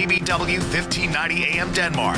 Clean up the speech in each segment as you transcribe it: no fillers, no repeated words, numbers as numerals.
WGBW 1590 AM Denmark,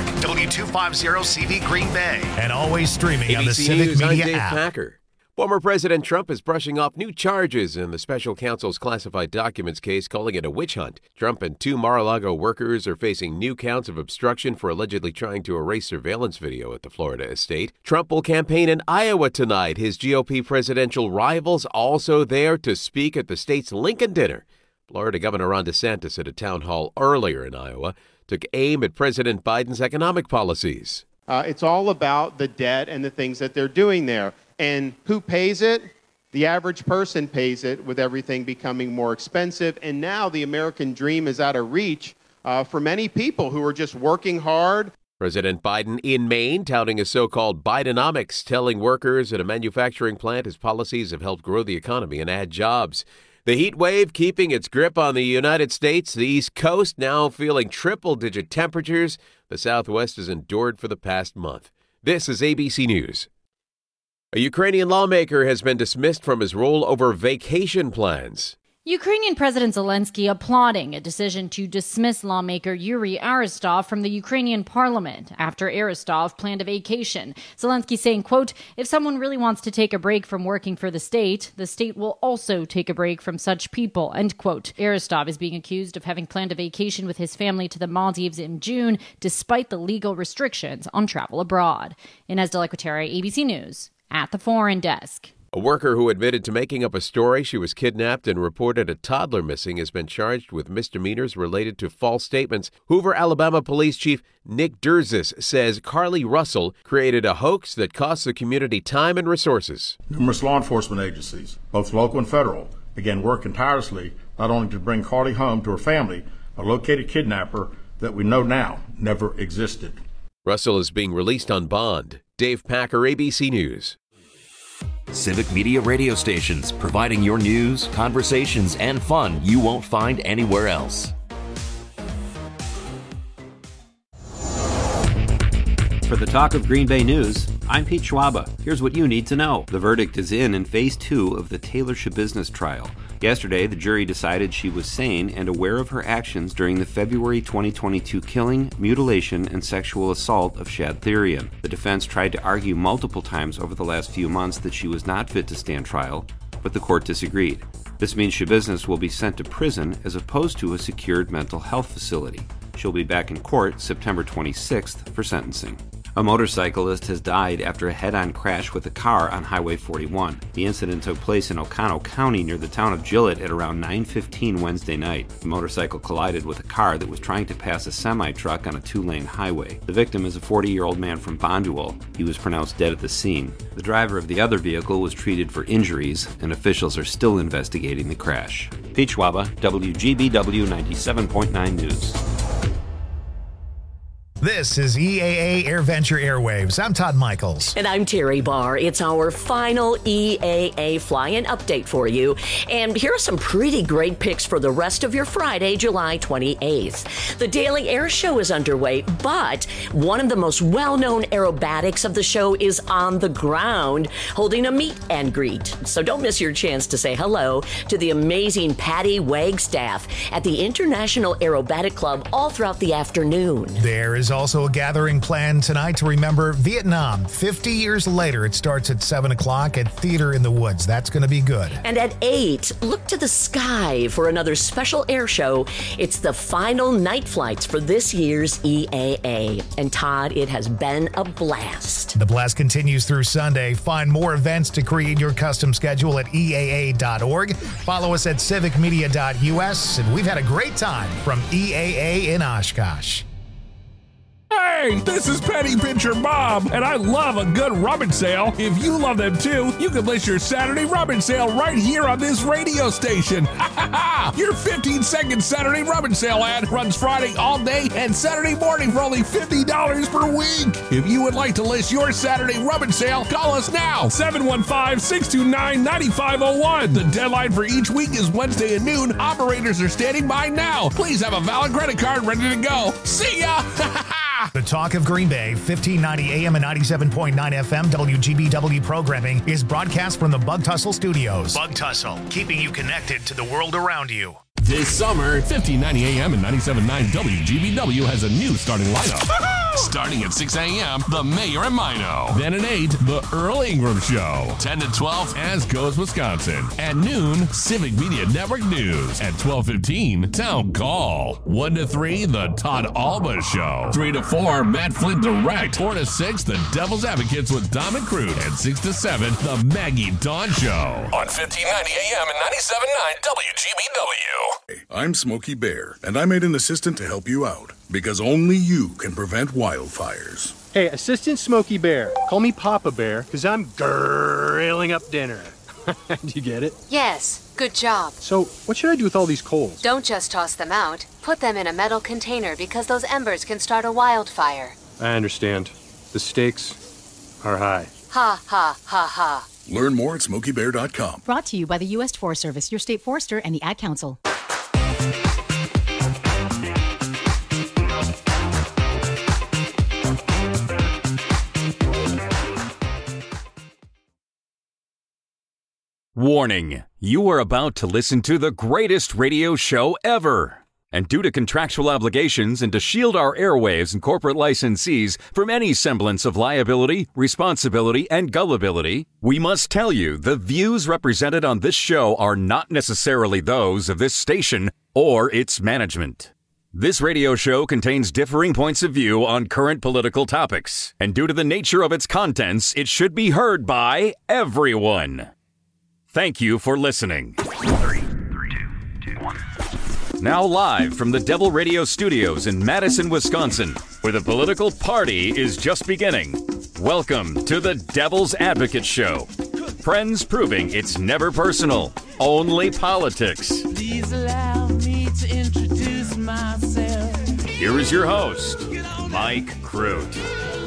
W250CV Green Bay, and always streaming on the ABC Civic News, Media I'm Dave app. Packer. Former President Trump is brushing off new charges in the special counsel's classified documents case, calling it a witch hunt. Trump and two Mar-a-Lago workers are facing new counts of obstruction for allegedly trying to erase surveillance video at the Florida estate. Trump will campaign in Iowa tonight. His GOP presidential rivals also there to speak at the state's Lincoln dinner. Florida Governor Ron DeSantis at a town hall earlier in Iowa took aim at President Biden's economic policies. It's all about the debt and the things that they're doing there. And who pays it? The average person pays it, with everything becoming more expensive. And now the American dream is out of reach for many people who are just working hard. President Biden in Maine touting a so-called Bidenomics, telling workers at a manufacturing plant his policies have helped grow the economy and add jobs. The heat wave keeping its grip on the United States, the East Coast now feeling triple-digit temperatures the Southwest has endured for the past month. This is ABC News. A Ukrainian lawmaker has been dismissed from his role over vacation plans. Ukrainian President Zelensky applauding a decision to dismiss lawmaker Yuri Aristov from the Ukrainian parliament after Aristov planned a vacation. Zelensky saying, quote, "If someone really wants to take a break from working for the state will also take a break from such people," end quote. Aristov is being accused of having planned a vacation with his family to the Maldives in June, despite the legal restrictions on travel abroad. Inez de la Cuetara, ABC News, at the Foreign Desk. A worker who admitted to making up a story she was kidnapped and reported a toddler missing has been charged with misdemeanors related to false statements. Hoover, Alabama Police Chief Nick Durzis says Carly Russell created a hoax that cost the community time and resources. Numerous law enforcement agencies, both local and federal, began working tirelessly not only to bring Carly home to her family, a located kidnapper that we know now never existed. Russell is being released on bond. Dave Packer, ABC News. Civic Media radio stations, providing your news, conversations, and fun you won't find anywhere else. For the Talk of Green Bay News, I'm Pete Schwaba. Here's what you need to know. The verdict is in Phase 2 of the Taylor Schabusiness trial. Yesterday, the jury decided she was sane and aware of her actions during the February 2022 killing, mutilation, and sexual assault of Shad Therian. The defense tried to argue multiple times over the last few months that she was not fit to stand trial, but the court disagreed. This means Schabusiness will be sent to prison as opposed to a secured mental health facility. She'll be back in court September 26th for sentencing. A motorcyclist has died after a head-on crash with a car on Highway 41. The incident took place in Oconto County near the town of Gillett at around 9:15 Wednesday night. The motorcycle collided with a car that was trying to pass a semi-truck on a two-lane highway. The victim is a 40-year-old man from Bonduel. He was pronounced dead at the scene. The driver of the other vehicle was treated for injuries, and officials are still investigating the crash. Pete Schwaba, WGBW 97.9 News. This is EAA AirVenture Airwaves. I'm Todd Michaels. And I'm Terry Barr. It's our final EAA fly-in update for you. And here are some pretty great picks for the rest of your Friday, July 28th. The Daily Air Show is underway, but one of the most well-known aerobatics of the show is on the ground, holding a meet and greet. So don't miss your chance to say hello to the amazing Patty Wagstaff at the International Aerobatic Club all throughout the afternoon. There is also a gathering planned tonight to remember Vietnam. 50 years later, it starts at 7 o'clock at Theater in the Woods. That's going to be good. And at 8, look to the sky for another special air show. It's the final night flights for this year's EAA. And Todd, it has been a blast. The blast continues through Sunday. Find more events to create your custom schedule at EAA.org. Follow us at civicmedia.us. And we've had a great time from EAA in Oshkosh. Hey, this is Petty Pitcher Bob, and I love a good rummage sale. If you love them too, you can list your Saturday rummage sale right here on this radio station. Your 15-second Saturday rummage sale ad runs Friday all day and Saturday morning for only $50 per week. If you would like to list your Saturday rummage sale, call us now, 715-629-9501. The deadline for each week is Wednesday at noon. Operators are standing by now. Please have a valid credit card ready to go. See ya! The Talk of Green Bay, 1590 AM and 97.9 FM WGBW programming is broadcast from the Bug Tussle Studios. Bug Tussle, keeping you connected to the world around you. This summer, 1590 AM and 97.9 WGBW has a new starting lineup. Starting at 6 a.m., The Mayor and Mino. Then at 8, The Earl Ingram Show. 10 to 12, As Goes Wisconsin. At noon, Civic Media Network News. At 12:15, Town Call. 1 to 3, The Todd Alba Show. 3 to 4, Matt Flint Direct. 4 to 6, The Devil's Advocates with Dom and Crude. And 6 to 7, The Maggie Dawn Show. On 1590 AM and 97.9 WGBW. I'm Smokey Bear, and I made an assistant to help you out, because only you can prevent wildfires. Hey, Assistant Smokey Bear, call me Papa Bear, because I'm grilling up dinner. Do you get it? Yes, good job. So, what should I do with all these coals? Don't just toss them out. Put them in a metal container because those embers can start a wildfire. I understand. The stakes are high. Ha, ha, ha, ha. Learn more at SmokeyBear.com. Brought to you by the U.S. Forest Service, your state forester, and the Ad Council. Warning, you are about to listen to the greatest radio show ever. And due to contractual obligations and to shield our airwaves and corporate licensees from any semblance of liability, responsibility, and gullibility, we must tell you the views represented on this show are not necessarily those of this station or its management. This radio show contains differing points of view on current political topics, and due to the nature of its contents, it should be heard by everyone. Thank you for listening. 3, 2, 1. Now live from the Devil Radio Studios in Madison, Wisconsin, where the political party is just beginning. Welcome to the Devil's Advocate Show. Friends proving it's never personal, only politics. Please allow me to introduce myself. Here is your host, Mike Crute.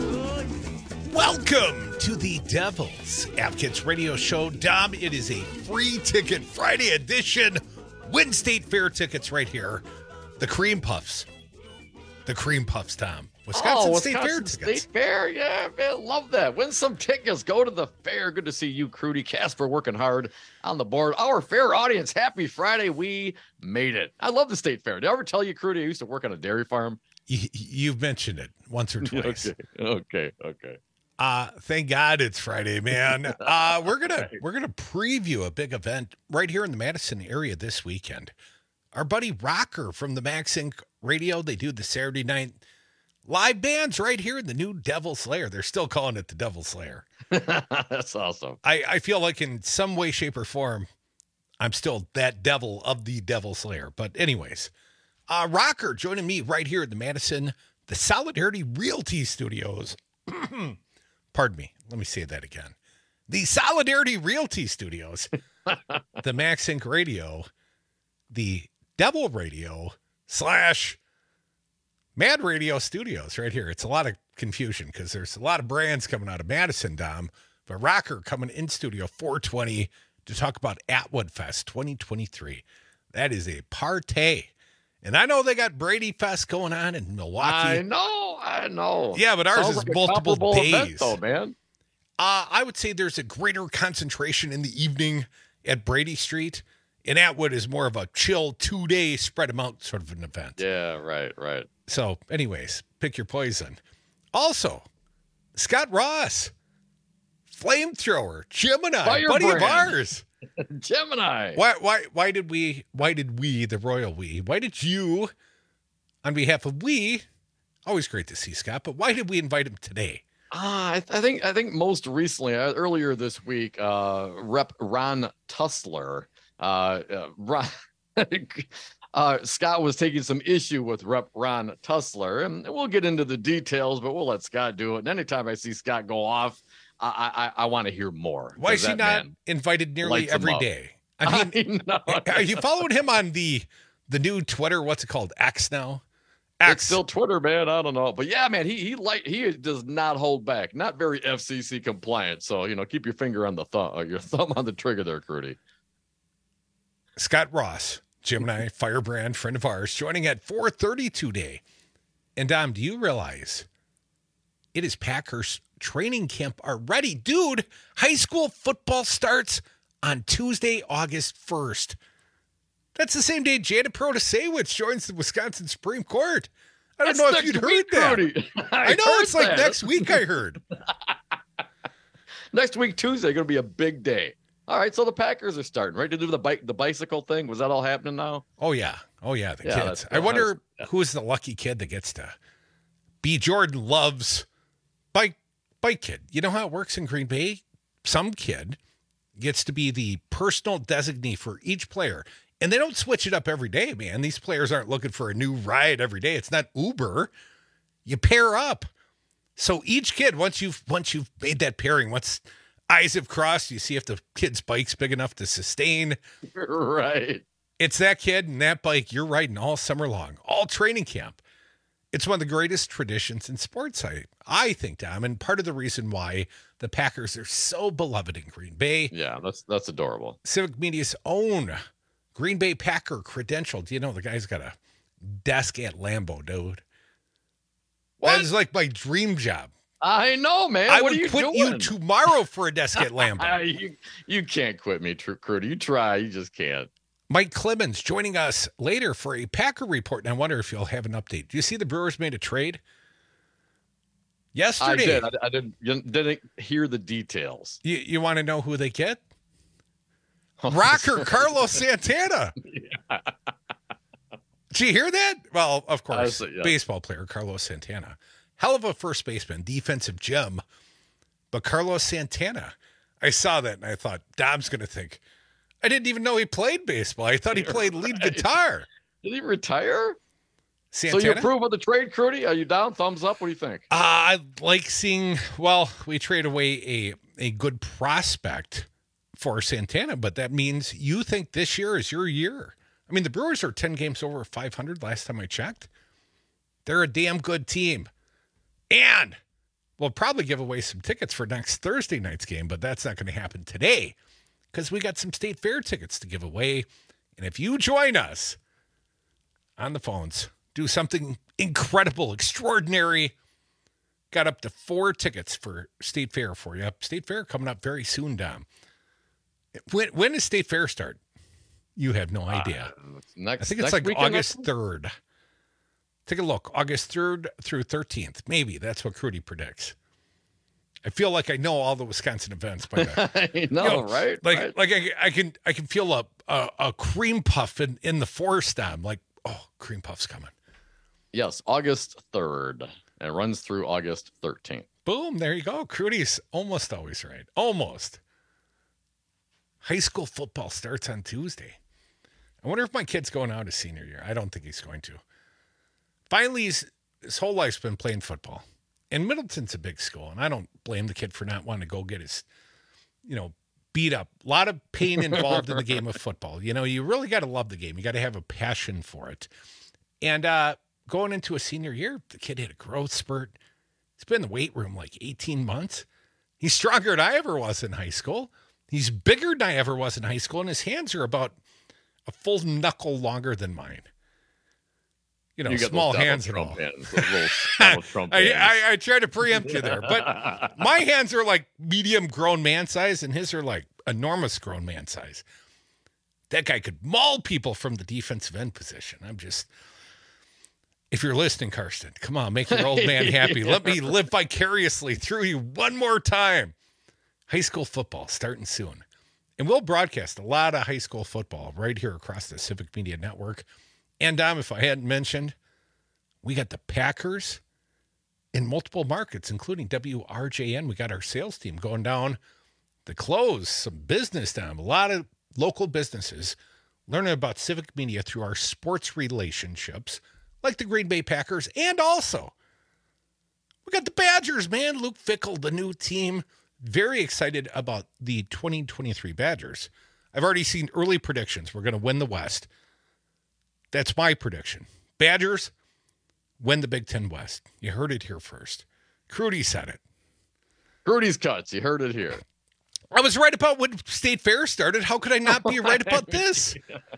Welcome to the Devil's Advocates Radio Show. Dom, it is a free ticket Friday edition. Win State Fair tickets right here. The Cream Puffs. The Cream Puffs, Tom. Wisconsin State Fair tickets. State Fair, yeah, man, love that. Win some tickets. Go to the fair. Good to see you, Crudy. Casper working hard on the board. Our fair audience, happy Friday. We made it. I love the State Fair. Did I ever tell you, Crudy, I used to work on a dairy farm? You've mentioned it once or twice. Okay. Thank God it's Friday, man. We're gonna preview a big event right here in the Madison area this weekend. Our buddy Rocker from the Max Inc. Radio, they do the Saturday night live bands right here in the new Devil's Lair. They're still calling it the Devil's Lair. That's awesome. I feel like in some way, shape, or form, I'm still that devil of the Devil's Lair. But anyways, Rocker joining me right here at the Madison, the Solidarity Realty Studios. Pardon me. Let me say that again. The Solidarity Realty Studios, the Max Inc. Radio, the Devil Radio / Mad Radio Studios right here. It's a lot of confusion because there's a lot of brands coming out of Madison, Dom. But Rocker coming in studio 420 to talk about Atwood Fest 2023. That is a party. And I know they got Brady Fest going on in Milwaukee. I know. Yeah, but ours is multiple days. Event, though, man. I would say there's a greater concentration in the evening at Brady Street, and Atwood is more of a chill 2-day spread them out sort of an event. Yeah, right. So, anyways, pick your poison. Also, Scott Ross, Flamethrower, Gemini, buddy of ours. Gemini. Why did we, the royal we, why did you, on behalf of we, always great to see Scott, but why did we invite him today? I think most recently, earlier this week, Rep. Ron Tussler, Scott was taking some issue with Rep. Ron Tussler, and we'll get into the details, but we'll let Scott do it. And anytime I see Scott go off, I want to hear more. Why is he not invited nearly every day? I mean, are you following him on the new Twitter? What's it called? X now? It's still Twitter, man. I don't know, but yeah, man, he does not hold back. Not very FCC compliant. So keep your finger on the your thumb on the trigger there, Crudy. Scott Ross, Gemini Firebrand, friend of ours, joining at 4:30 today. And Dom, do you realize it is Packers training camp already? Dude, high school football starts on Tuesday, August 1st. That's the same day Janet Protasewicz joins the Wisconsin Supreme Court. I don't That's know if next you'd heard week, that. Cody. I know, heard it's like that. next week I heard. Next week, Tuesday, going to be a big day. All right, so the Packers are starting, right? To do the bicycle thing. Was that all happening now? Oh, yeah. Oh, yeah, the Yeah, kids. that's I cool. wonder who's the lucky kid that gets to be Jordan Love's bike kid. You know how it works in Green Bay? Some kid gets to be the personal designee for each player. And they don't switch it up every day, man. These players aren't looking for a new ride every day. It's not Uber. You pair up. So each kid, once you've made that pairing, once eyes have crossed, you see if the kid's bike's big enough to sustain. Right. It's that kid and that bike you're riding all summer long, all training camp. It's one of the greatest traditions in sports, I think, Tom, and part of the reason why the Packers are so beloved in Green Bay. Yeah, that's adorable. Civic Media's own Green Bay Packer credential. Do you know the guy's got a desk at Lambeau, dude? What? That is like my dream job. I know, man. I what would are you quit doing? you tomorrow for a desk at Lambeau. You can't quit me, Crudy. You try, you just can't. Mike Clemens joining us later for a Packer report, and I wonder if you'll have an update. Do you see the Brewers made a trade yesterday? I did. I didn't hear the details. You want to know who they get? Rocker Carlos Santana. Yeah. Did you hear that? Well, of course, Yeah. baseball player Carlos Santana. Hell of a first baseman, defensive gem. But Carlos Santana, I saw that and I thought, Dom's going to think, I didn't even know he played baseball. I thought he played lead guitar. Did he retire? Santana? So you approve of the trade, Crudy? Are you down? Thumbs up? What do you think? I like seeing, well, we trade away a good prospect for Santana, but that means you think this year is your year. I mean, the Brewers are 10 games over 500 last time I checked. They're a damn good team. And we'll probably give away some tickets for next Thursday night's game, but that's not going to happen today because we got some State Fair tickets to give away. And if you join us on the phones, do something incredible, extraordinary, got up to 4 tickets for State Fair for you. State Fair coming up very soon, Dom. When does State Fair start? You have no idea. I think it's like August 3rd. Take a look. August 3rd through 13th. Maybe that's what Crudy predicts. I feel like I know all the Wisconsin events by now. I know, right? Like I can feel a cream puff in the forest. I'm like, oh, cream puff's coming. Yes, August 3rd. And it runs through August 13th. Boom, there you go. Crudy's almost always right. Almost. High school football starts on Tuesday. I wonder if my kid's going out his senior year. I don't think he's going to. Finally, his whole life's been playing football. And Middleton's a big school, and I don't blame the kid for not wanting to go get his, beat up. A lot of pain involved in the game of football. You really got to love the game. You got to have a passion for it. And going into a senior year, the kid hit a growth spurt. He's been in the weight room like 18 months. He's stronger than I ever was in high school. He's bigger than I ever was in high school, and his hands are about a full knuckle longer than mine. You small hands and all. I tried to preempt you there, but my hands are like medium grown man size, and his are like enormous grown man size. That guy could maul people from the defensive end position. If you're listening, Karsten, come on, make your old man happy. Let me live vicariously through you one more time. High school football starting soon. And we'll broadcast a lot of high school football right here across the Civic Media Network. And Dom, if I hadn't mentioned, we got the Packers in multiple markets, including WRJN. We got our sales team going down the close, some business down, a lot of local businesses learning about Civic Media through our sports relationships, like the Green Bay Packers. And also, we got the Badgers, man. Luke Fickell, the new team. Very excited about the 2023 Badgers. I've already seen early predictions. We're going to win the West. That's my prediction. Badgers win the Big Ten West. You heard it here first. Crudy said it. Crudy's cuts. You heard it here. I was right about when State Fair started. How could I not be right about this?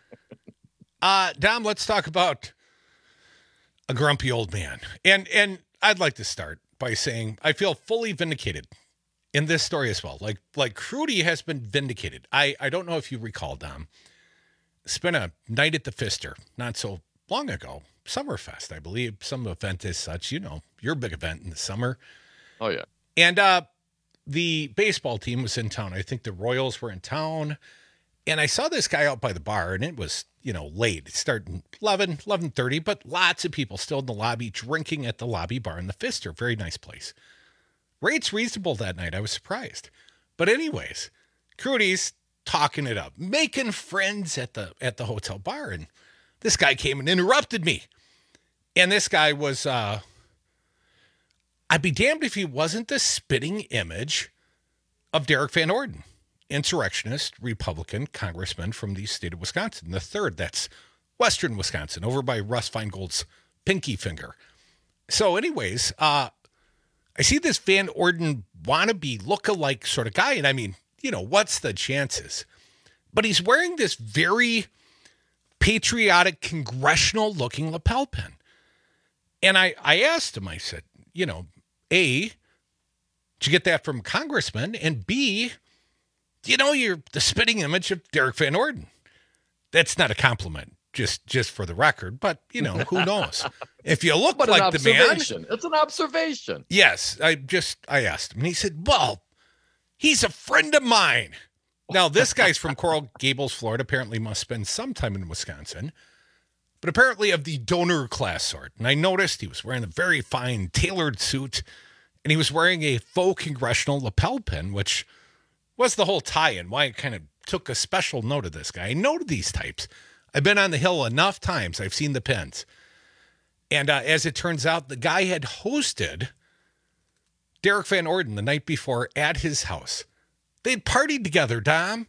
Dom, let's talk about a grumpy old man. And I'd like to start by saying I feel fully vindicated in this story as well. Like Crudy has been vindicated. I don't know if you recall, Dom. spent a night at the Pfister not so long ago. Summerfest, I believe. Some event as such. You know, your big event in the summer. Oh, yeah. And the baseball team was in town. I think the Royals were in town. And I saw this guy out by the bar, and it was, you know, late. It started 11:30, but lots of people still in the lobby drinking at the lobby bar in the Pfister. Very nice place. Rates reasonable that night. I was surprised. But anyways, Crudy's talking it up, making friends at the hotel bar. And this guy came and interrupted me. And this guy was, I'd be damned if he wasn't the spitting image of Derek Van Orden, insurrectionist, Republican congressman from the state of Wisconsin. The third, that's Western Wisconsin, over by Russ Feingold's pinky finger. So anyways, I see this Van Orden wannabe look-alike sort of guy. And I mean, you know, what's the chances? But he's wearing this very patriotic, congressional-looking lapel pin. And I asked him, I said, you know, A, did you get that from a congressman? And B, you know, you're the spitting image of Derek Van Orden. That's not a compliment, just for the record. But, you know, who knows? If you look like the man. It's an observation. Yes, I asked him. And he said, well, he's a friend of mine. Now, this guy's from Coral Gables, Florida. Apparently must spend some time in Wisconsin. But apparently of the donor class sort. And I noticed he was wearing a very fine tailored suit. And he was wearing a faux congressional lapel pin, which was the whole tie-in. Why I kind of took a special note of this guy. I know these types. I've been on the Hill enough times. I've seen the pins. And as it turns out, the guy had hosted Derek Van Orden the night before at his house. They'd partied together, Dom.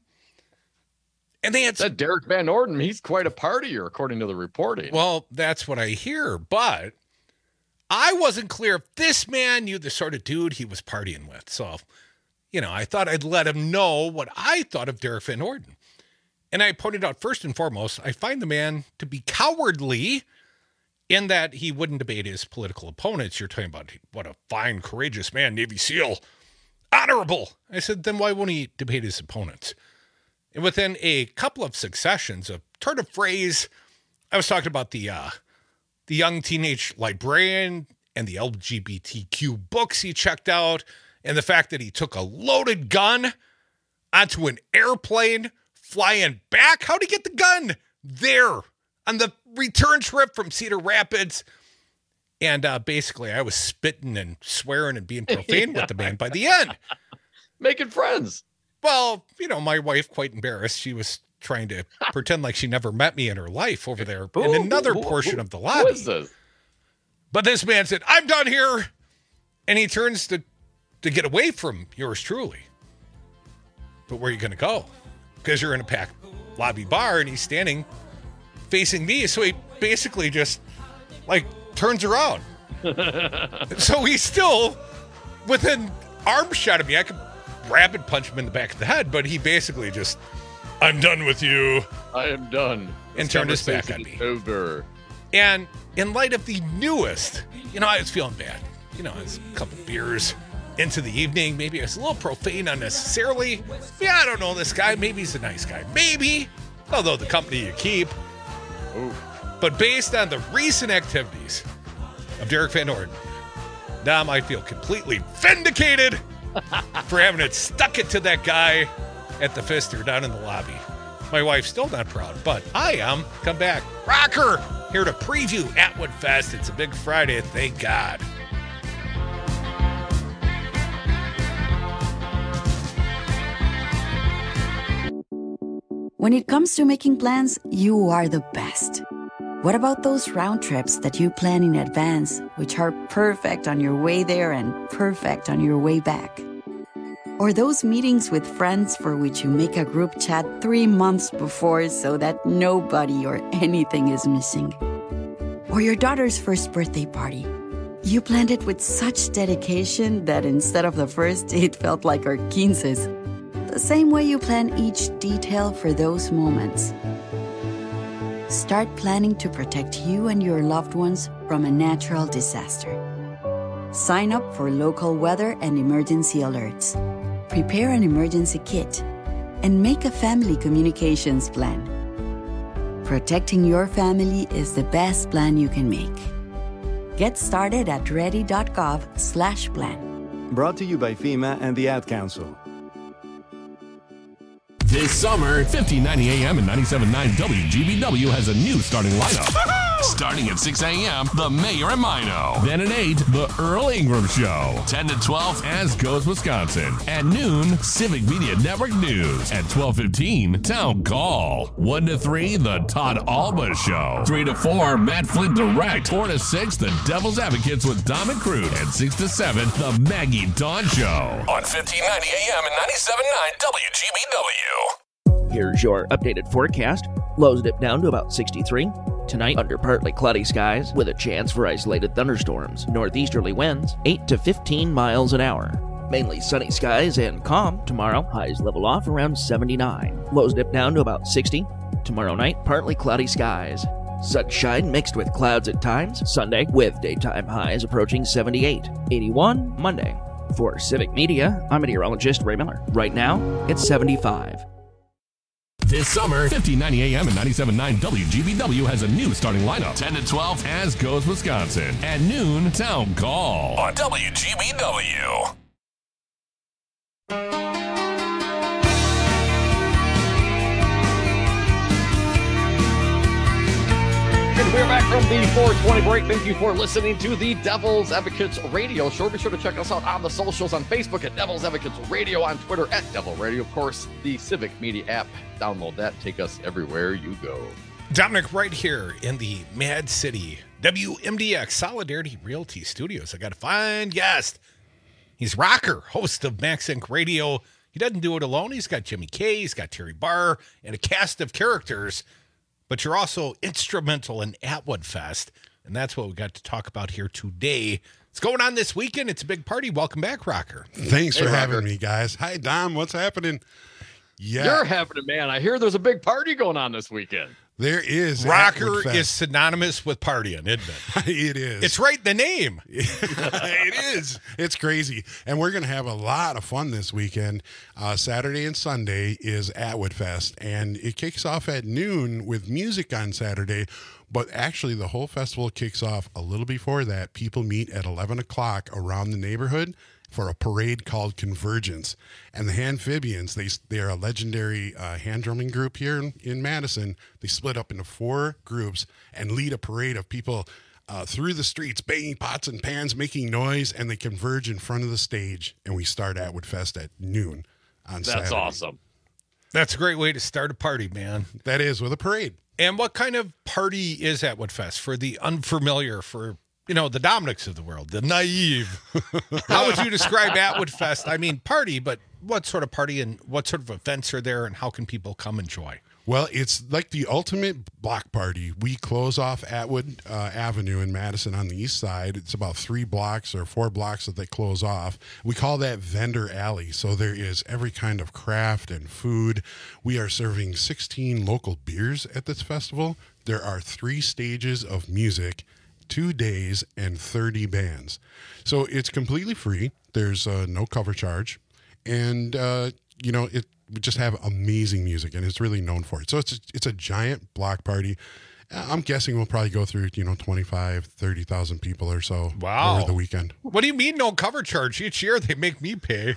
And they had that Derek Van Orden, he's quite a partier, according to the reporting. Well, that's what I hear. But I wasn't clear if this man knew the sort of dude he was partying with. So, you know, I thought I'd let him know what I thought of Derek Van Orden. And I pointed out, first and foremost, I find the man to be cowardly in that he wouldn't debate his political opponents. You're talking about what a fine, courageous man, Navy SEAL, honorable. I said, then why won't he debate his opponents? And within a couple of successions of turn of phrase, I was talking about the young teenage librarian and the LGBTQ books he checked out, and the fact that he took a loaded gun onto an airplane flying back. How'd he get the gun there on the return trip from Cedar Rapids? And basically, I was spitting and swearing and being profane with the man by the end. Making friends. Well, you know, my wife, quite embarrassed, she was trying to pretend like she never met me in her life over there in another portion of the lobby. What is this? But this man said, I'm done here. And he turns to get away from yours truly. But where are you going to go? Because you're in a packed lobby bar and he's standing facing me. So he basically just like turns around. So he's still within arm shot of me. I could rapid punch him in the back of the head, but he basically just, I'm done with you. I am done. And turned his back on me. Over. And in light of the newest, you know, I was feeling bad. You know, I was a couple beers into the evening. Maybe I was a little profane unnecessarily. Yeah, I don't know this guy. Maybe he's a nice guy. Maybe. Although the company you keep. Ooh. But based on the recent activities of Derek Van Orden, Dom, I feel completely vindicated for having stuck it to that guy at the Pfister down in the lobby. My wife's still not proud, but I am. Come back. Rocker here to preview Atwood Fest. It's a big Friday, thank God. When it comes to making plans, you are the best. What about those round trips that you plan in advance, which are perfect on your way there and perfect on your way back? Or those meetings with friends for which you make a group chat 3 months before so that nobody or anything is missing? Or your daughter's first birthday party. You planned it with such dedication that instead of the first, it felt like our 15's. The same way you plan each detail for those moments. Start planning to protect you and your loved ones from a natural disaster. Sign up for local weather and emergency alerts. Prepare an emergency kit and make a family communications plan. Protecting your family is the best plan you can make. Get started at ready.gov/plan. Brought to you by FEMA and the Ad Council. This summer, 1590 AM and 97.9 WGBW has a new starting lineup. Starting at 6 a.m., The Mayor and Mino. Then at 8, The Earl Ingram Show. 10 to 12, As Goes Wisconsin. At noon, Civic Media Network News. At 12:15, Town Call. 1 to 3, The Todd Alba Show. 3 to 4, Matt Flint Direct. 4 to 6, The Devil's Advocates with Dom and Crude. And 6 to 7, The Maggie Dawn Show. On 1590 AM and 97.9 WGBW. Here's your updated forecast. Lows dip down to about 63. Tonight, under partly cloudy skies with a chance for isolated thunderstorms. Northeasterly winds, 8 to 15 miles an hour. Mainly sunny skies and calm tomorrow. Highs level off around 79. Lows dip down to about 60. Tomorrow night, partly cloudy skies. Sunshine mixed with clouds at times. Sunday, with daytime highs approaching 78. 81 Monday. For Civic Media, I'm meteorologist Ray Miller. Right now, it's 75. This summer, 1590 AM and 97.9 WGBW has a new starting lineup. 10 to 12, As Goes Wisconsin. At noon, Town Call. On WGBW. And we're back from the 420 break. Thank you for listening to the Devil's Advocates Radio Show. Be sure to check us out on the socials on Facebook at Devil's Advocates Radio, on Twitter at Devil Radio. Of course, the Civic Media app. Download that. Take us everywhere you go. Dominic, right here in the Mad City WMDX Solidarity Realty Studios. I got a fine guest. He's Rocker, host of Max Inc. Radio. He doesn't do it alone. He's got Jimmy K, he's got Terry Barr, and a cast of characters. But you're also instrumental in Atwood Fest, and that's what we got to talk about here today. It's going on this weekend. It's a big party. Welcome back, Rocker. Thanks for having me, guys. Hi, Dom. What's happening? Yeah. You're having it, man. I hear there's a big party going on this weekend. There is. Rocker is synonymous with partying, isn't it? It is. It's right in the name. It is. It's crazy. And we're going to have a lot of fun this weekend. Saturday and Sunday is Atwood Fest, and it kicks off at noon with music on Saturday. But actually, the whole festival kicks off a little before that. People meet at 11 o'clock around the neighborhood for a parade called Convergence. And the Amphibians, they are a legendary hand drumming group here in Madison. They split up into 4 groups and lead a parade of people through the streets, banging pots and pans, making noise, and they converge in front of the stage. And we start Atwood Fest at noon on Saturday. That's awesome. That's a great way to start a party, man. That is, with a parade. And what kind of party is Atwood Fest for the unfamiliar, for the Dominics of the world, the naive? How would you describe Atwood Fest? I mean, party, but what sort of party and what sort of events are there, and how can people come enjoy? Well, it's like the ultimate block party. We close off Atwood Avenue in Madison on the east side. It's about 3 blocks or 4 blocks that they close off. We call that Vendor Alley. So there is every kind of craft and food. We are serving 16 local beers at this festival. There are 3 stages of music, 2 days, and 30 bands. So it's completely free. There's no cover charge. And, we just have amazing music, and it's really known for it. So it's a giant block party. I'm guessing we'll probably go through, 25, 30,000 people or so over the weekend. What do you mean no cover charge? Each year they make me pay.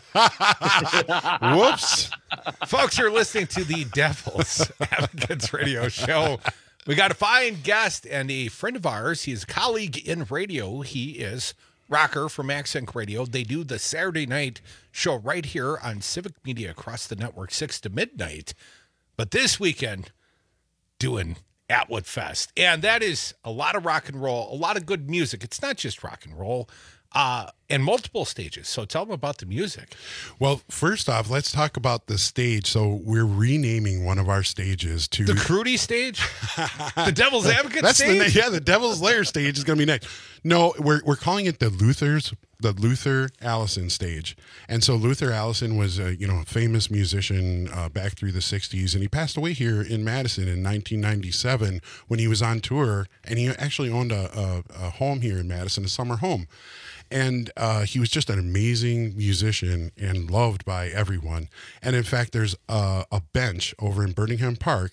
Whoops. Folks, you're listening to the Devil's Advocates Radio Show. We got a fine guest and a friend of ours. He is a colleague in radio. He is Rocker from Max Inc. Radio. They do the Saturday night show right here on Civic Media across the network, 6 to midnight. But this weekend, doing Atwood Fest. And that is a lot of rock and roll, a lot of good music. It's not just rock and roll, and multiple stages. So tell them about the music. Well, first off, let's talk about the stage. So we're renaming one of our stages to the Crudy stage, the Devil's Advocate stage. The Devil's Lair stage is going to be next. No, we're calling it the Luther Allison stage. And so Luther Allison was a famous musician back through the 60s, and he passed away here in Madison in 1997 when he was on tour, and he actually owned a home here in Madison, a summer home. And he was just an amazing musician and loved by everyone. And in fact, there's a bench over in Birmingham Park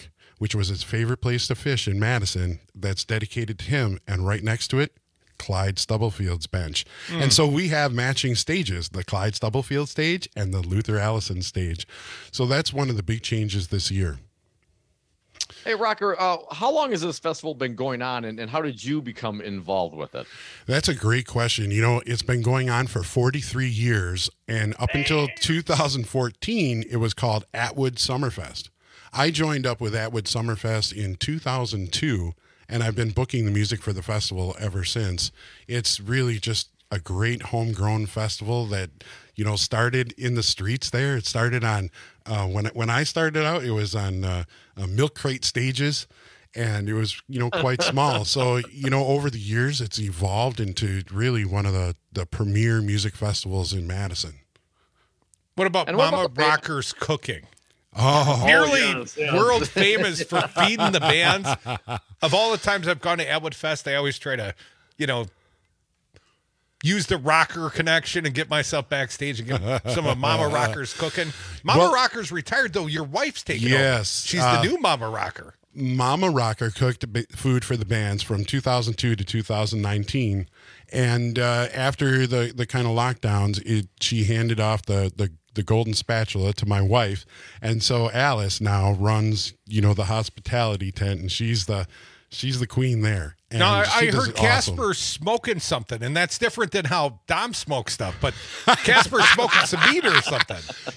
which was his favorite place to fish in Madison, that's dedicated to him. And right next to it, Clyde Stubblefield's bench. And so we have matching stages, the Clyde Stubblefield stage and the Luther Allison stage. So that's one of the big changes this year. Hey, Rocker, how long has this festival been going on, and how did you become involved with it? That's a great question. You know, it's been going on for 43 years, and up until 2014, it was called Atwood Summerfest. I joined up with Atwood Summerfest in 2002, and I've been booking the music for the festival ever since. It's really just a great homegrown festival that, you know, started in the streets there. It started on, when I started out, it was on milk crate stages, and it was, you know, quite small. So, you know, over the years, it's evolved into really one of the premier music festivals in Madison. What about Mama Rocker's Cooking? Oh, nearly world famous for feeding the bands. Of all the times I've gone to Atwood Fest, I always try to, you know, use the Rocker connection and get myself backstage and get some of Mama Rocker's Cooking. Mama Rocker's retired, though. Your wife's taking over. She's the new Mama Rocker. Mama Rocker cooked food for the bands from 2002 to 2019. And after the kind of lockdowns, she handed off the golden spatula to my wife. And so Alice now runs, you know, the hospitality tent, and she's the queen there. And now, I heard Casper smoking something, and that's different than how Dom smokes stuff, but Casper's smoking some meat or something.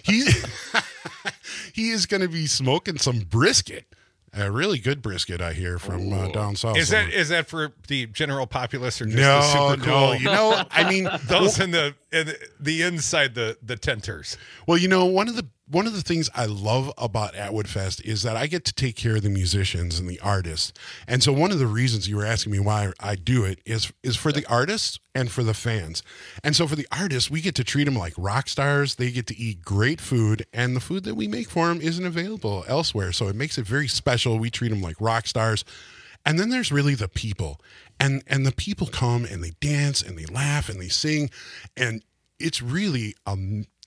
He is going to be smoking some brisket. A really good brisket, I hear, from down south. Is that for the general populace, or just the super cool? No, you know, I mean, those in the inside the tenters. Well, you know, one of the things I love about Atwood Fest is that I get to take care of the musicians and the artists. And so one of the reasons you were asking me why I do it is for the artists and for the fans. And so for the artists, we get to treat them like rock stars. They get to eat great food, and the food that we make for them isn't available elsewhere. So it makes it very special. We treat them like rock stars. And then there's really the people. And the people come and they dance and they laugh and they sing. And it's really a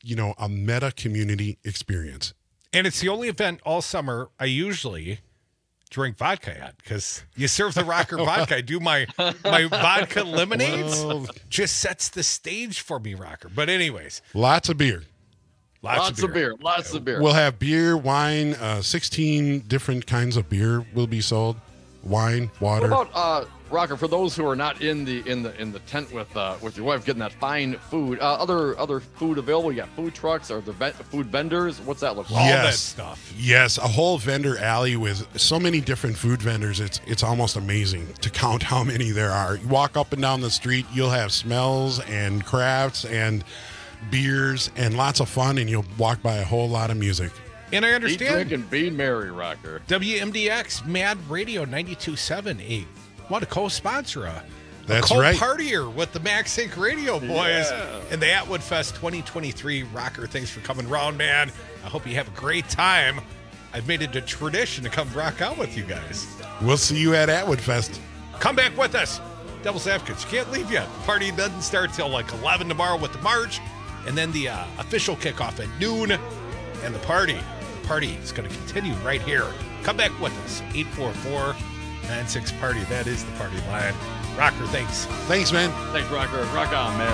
meta community experience. And it's the only event all summer I usually drink vodka at, because you serve the Rocker vodka. I do my vodka lemonades. Just sets the stage for me, Rocker. But anyways. Lots of beer. Lots of beer. We'll have beer, wine, 16 different kinds of beer will be sold. Wine, water. What about Rocker? For those who are not in the tent with your wife getting that fine food, other food available. You got food trucks or the food vendors. What's that look like? All that stuff. Yes, a whole vendor alley with so many different food vendors. It's almost amazing to count how many there are. You walk up and down the street, you'll have smells and crafts and beers and lots of fun, and you'll walk by a whole lot of music. And I understand. Eat, drink, and be merry, Rocker. WMDX Mad Radio 92.7 want to co-sponsor a co-partier with the Max Inc. Radio boys and the Atwood Fest 2023. Rocker, thanks for coming around, man. I hope you have a great time. I've made it a tradition to come rock out with you guys. We'll see you at Atwood Fest. Come back with us. Devil's Advocates, you can't leave yet. The party doesn't start till like 11 tomorrow with the march, and then the official kickoff at noon, and the party is going to continue right here. Come back with us. 844-96-PARTY. That is the party line. Rocker, thanks. Thanks, man. Thanks, Rocker. Rock on, man.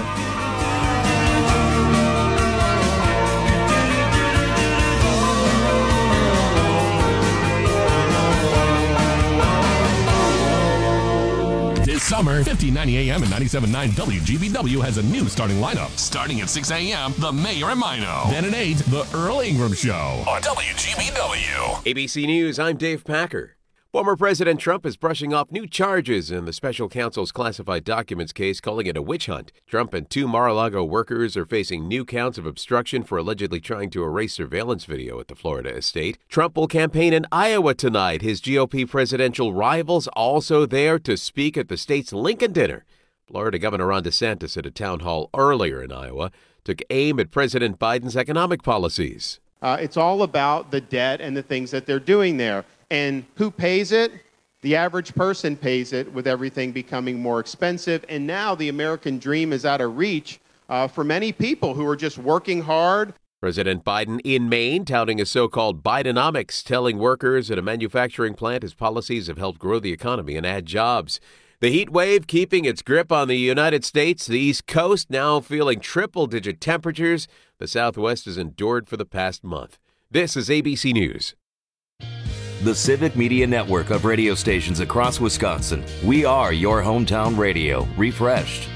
This summer, 1590 AM and 97.9 WGBW has a new starting lineup. Starting at 6 a.m., The Mayor and Mino. Then at 8, The Earl Ingram Show on WGBW. ABC News, I'm Dave Packer. Former President Trump is brushing off new charges in the special counsel's classified documents case, calling it a witch hunt. Trump and 2 Mar-a-Lago workers are facing new counts of obstruction for allegedly trying to erase surveillance video at the Florida estate. Trump will campaign in Iowa tonight. His GOP presidential rivals also there to speak at the state's Lincoln dinner. Florida Governor Ron DeSantis at a town hall earlier in Iowa took aim at President Biden's economic policies. It's all about the debt and the things that they're doing there. And who pays it? The average person pays it, with everything becoming more expensive. And now the American dream is out of reach for many people who are just working hard. President Biden in Maine touting a so-called Bidenomics, telling workers at a manufacturing plant his policies have helped grow the economy and add jobs. The heat wave keeping its grip on the United States, the East Coast now feeling triple-digit temperatures the Southwest has endured for the past month. This is ABC News. The Civic Media Network of radio stations across Wisconsin. We are your hometown radio, refreshed.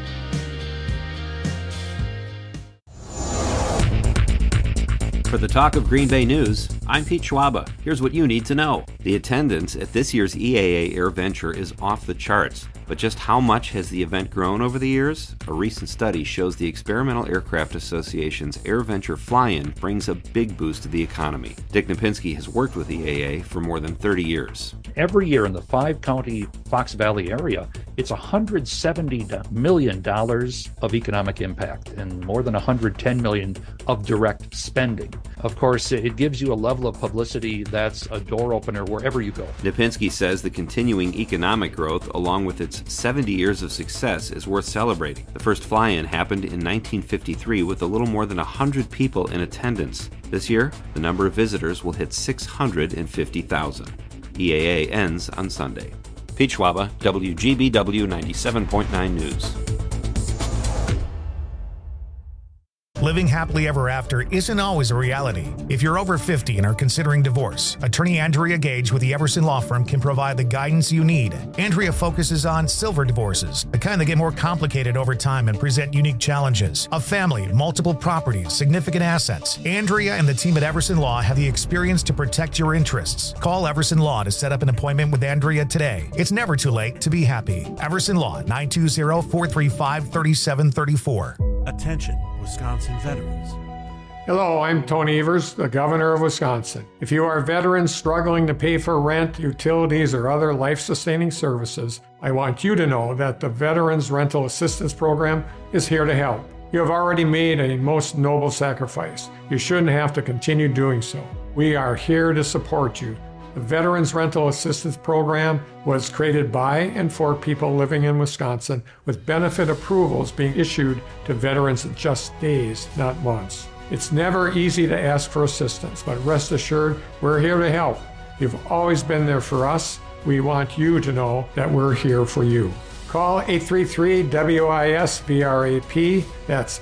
For the Talk of Green Bay News, I'm Pete Schwaba. Here's what you need to know. The attendance at this year's EAA AirVenture is off the charts. But just how much has the event grown over the years? A recent study shows the Experimental Aircraft Association's AirVenture Fly-In brings a big boost to the economy. Dick Napinski has worked with EAA for more than 30 years. Every year in the 5-county Fox Valley area, it's $170 million of economic impact and more than $110 million of direct spending. Of course, it gives you a level of publicity that's a door opener wherever you go. Napinski says the continuing economic growth, along with its 70 years of success, is worth celebrating. The first fly-in happened in 1953 with a little more than 100 people in attendance. This year, the number of visitors will hit 650,000. EAA ends on Sunday. Pete Schwaba, WGBW 97.9 News. Living happily ever after isn't always a reality. If you're over 50 and are considering divorce, attorney Andrea Gage with the Everson Law Firm can provide the guidance you need. Andrea focuses on silver divorces, the kind that get more complicated over time and present unique challenges. A family, multiple properties, significant assets. Andrea and the team at Everson Law have the experience to protect your interests. Call Everson Law to set up an appointment with Andrea today. It's never too late to be happy. Everson Law, 920-435-3734. Attention, Wisconsin veterans. Hello, I'm Tony Evers, the Governor of Wisconsin. If you are veterans struggling to pay for rent, utilities, or other life-sustaining services, I want you to know that the Veterans Rental Assistance Program is here to help. You have already made a most noble sacrifice. You shouldn't have to continue doing so. We are here to support you. The Veterans Rental Assistance Program was created by and for people living in Wisconsin, with benefit approvals being issued to veterans in just days, not months. It's never easy to ask for assistance, but rest assured, we're here to help. You've always been there for us. We want you to know that we're here for you. Call 833-WIS-VRAP. That's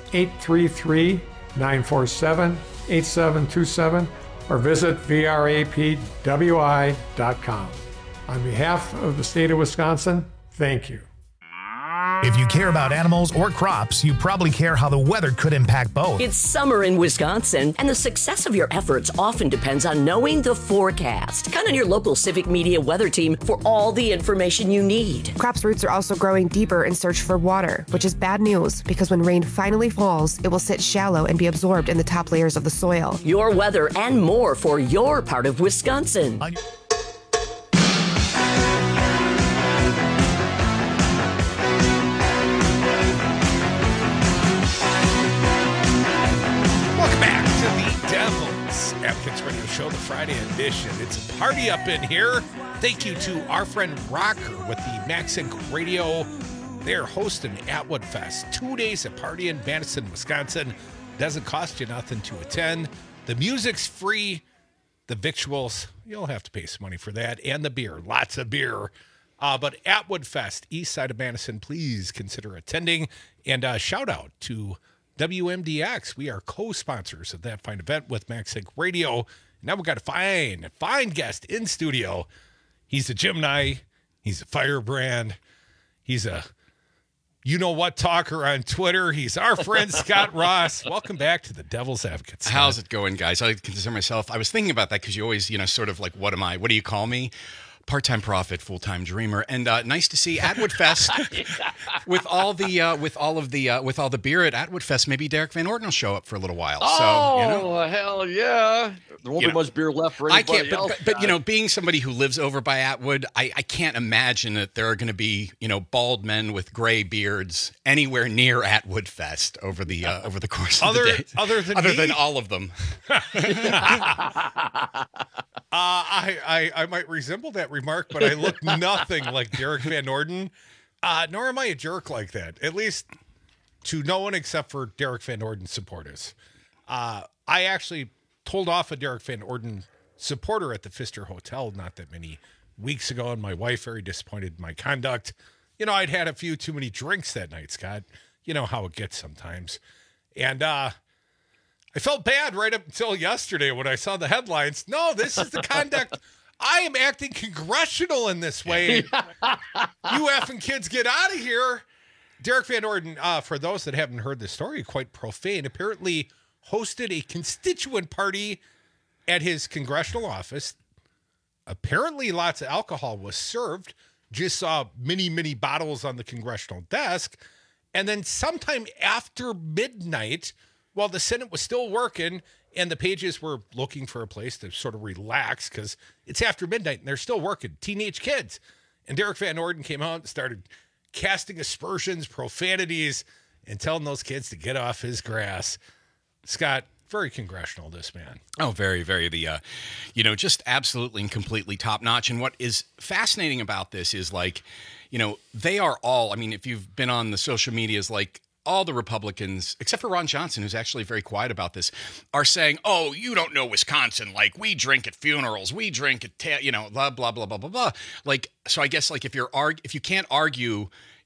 833-947-8727. or visit vrapwi.com. On behalf of the state of Wisconsin, thank you. If you care about animals or crops, you probably care how the weather could impact both. It's summer in Wisconsin, and the success of your efforts often depends on knowing the forecast. Count on your local Civic Media weather team for all the information you need. Crops' roots are also growing deeper in search for water, which is bad news because when rain finally falls, it will sit shallow and be absorbed in the top layers of the soil. Your weather and more for your part of Wisconsin. Advocates Radio Show, the Friday edition. It's a party up in here. Thank you to our friend Rocker with the Max Inc. Radio. They're hosting Atwood Fest. 2 days of party in Madison, Wisconsin. Doesn't cost you nothing to attend. The music's free. The victuals, you'll have to pay some money for that. And the beer, lots of beer. But Atwood Fest, east side of Madison, please consider attending. And shout out to WMDX. We are co-sponsors of that fine event with Max Inc. Radio. Now we've got a fine guest in studio. He's a Gemini. He's a firebrand. He's a you-know-what talker on Twitter. He's our friend Scott Ross. Welcome back to the Devil's Advocates. How's it going, guys? I consider myself, I was thinking about that because you always, sort of like, what am I? What do you call me? Part-time prophet, full-time dreamer, and nice to see Atwood Fest with all the beer at Atwood Fest. Maybe Derek Van Orden will show up for a little while. Oh, hell yeah! There won't be much beer left for anybody else. But being somebody who lives over by Atwood, I can't imagine that there are going to be bald men with gray beards anywhere near Atwood Fest over the course of the day. Other than all of them. I might resemble that remark, but I look nothing like Derek Van Orden. Nor am I a jerk like that. At least to no one except for Derek Van Orden's supporters. I actually told off a Derek Van Orden supporter at the Pfister Hotel not that many weeks ago, and my wife very disappointed in my conduct. I'd had a few too many drinks that night, Scott. You know how it gets sometimes. And I felt bad right up until yesterday when I saw the headlines. No, this is the conduct. I am acting congressional in this way. You effing kids, get out of here. Derek Van Orden, for those that haven't heard the story, quite profane, apparently hosted a constituent party at his congressional office. Apparently lots of alcohol was served. Just saw many bottles on the congressional desk. And then sometime after midnight, while the Senate was still working and the pages were looking for a place to sort of relax because it's after midnight and they're still working, teenage kids. And Derek Van Orden came out and started casting aspersions, profanities, and telling those kids to get off his grass. Scott, very congressional, this man. Oh, very, very. Just absolutely and completely top notch. And what is fascinating about this is they are all, if you've been on the social medias, all the Republicans, except for Ron Johnson, who's actually very quiet about this, are saying, oh, you don't know Wisconsin. We drink at funerals. We drink at, blah, blah, blah, blah, blah, blah. So I guess if you can't argue,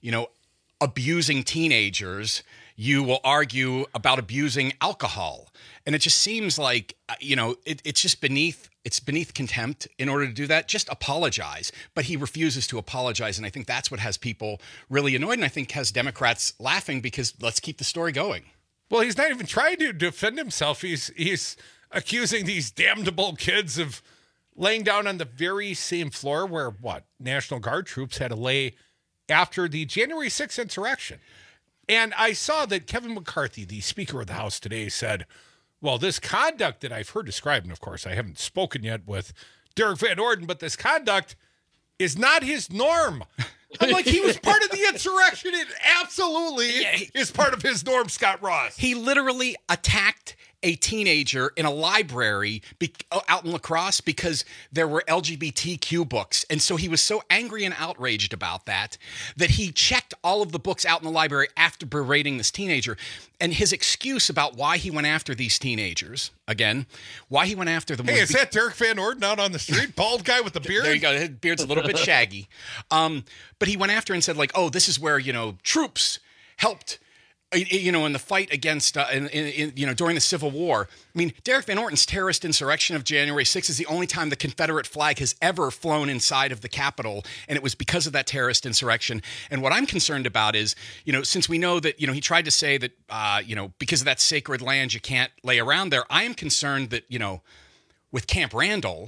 abusing teenagers, you will argue about abusing alcohol. And it just seems like, it's just beneath contempt in order to do that. Just apologize. But he refuses to apologize. And I think that's what has people really annoyed. And I think has Democrats laughing because let's keep the story going. Well, he's not even trying to defend himself. He's accusing these damnable kids of laying down on the very same floor where, National Guard troops had to lay after the January 6th insurrection. And I saw that Kevin McCarthy, the Speaker of the House today, said, well, this conduct that I've heard described, and of course I haven't spoken yet with Derek Van Orden, but this conduct is not his norm. I'm like, he was part of the insurrection. It absolutely is part of his norm, Scott Ross. He literally attacked a teenager in a library out in La Crosse because there were LGBTQ books. And so he was so angry and outraged about that he checked all of the books out in the library after berating this teenager. And his excuse about why he went after these teenagers, why he went after them. Hey, is that Derek Van Orden out on the street? Bald guy with the beard? There you go. His beard's a little bit shaggy. But he went after and said, oh, this is where, troops helped in the fight against, during the Civil War. Derek Van Orden's terrorist insurrection of January 6th is the only time the Confederate flag has ever flown inside of the Capitol, and it was because of that terrorist insurrection. And what I'm concerned about is, since we know that, he tried to say that, because of that sacred land, you can't lay around there. I am concerned that, with Camp Randall,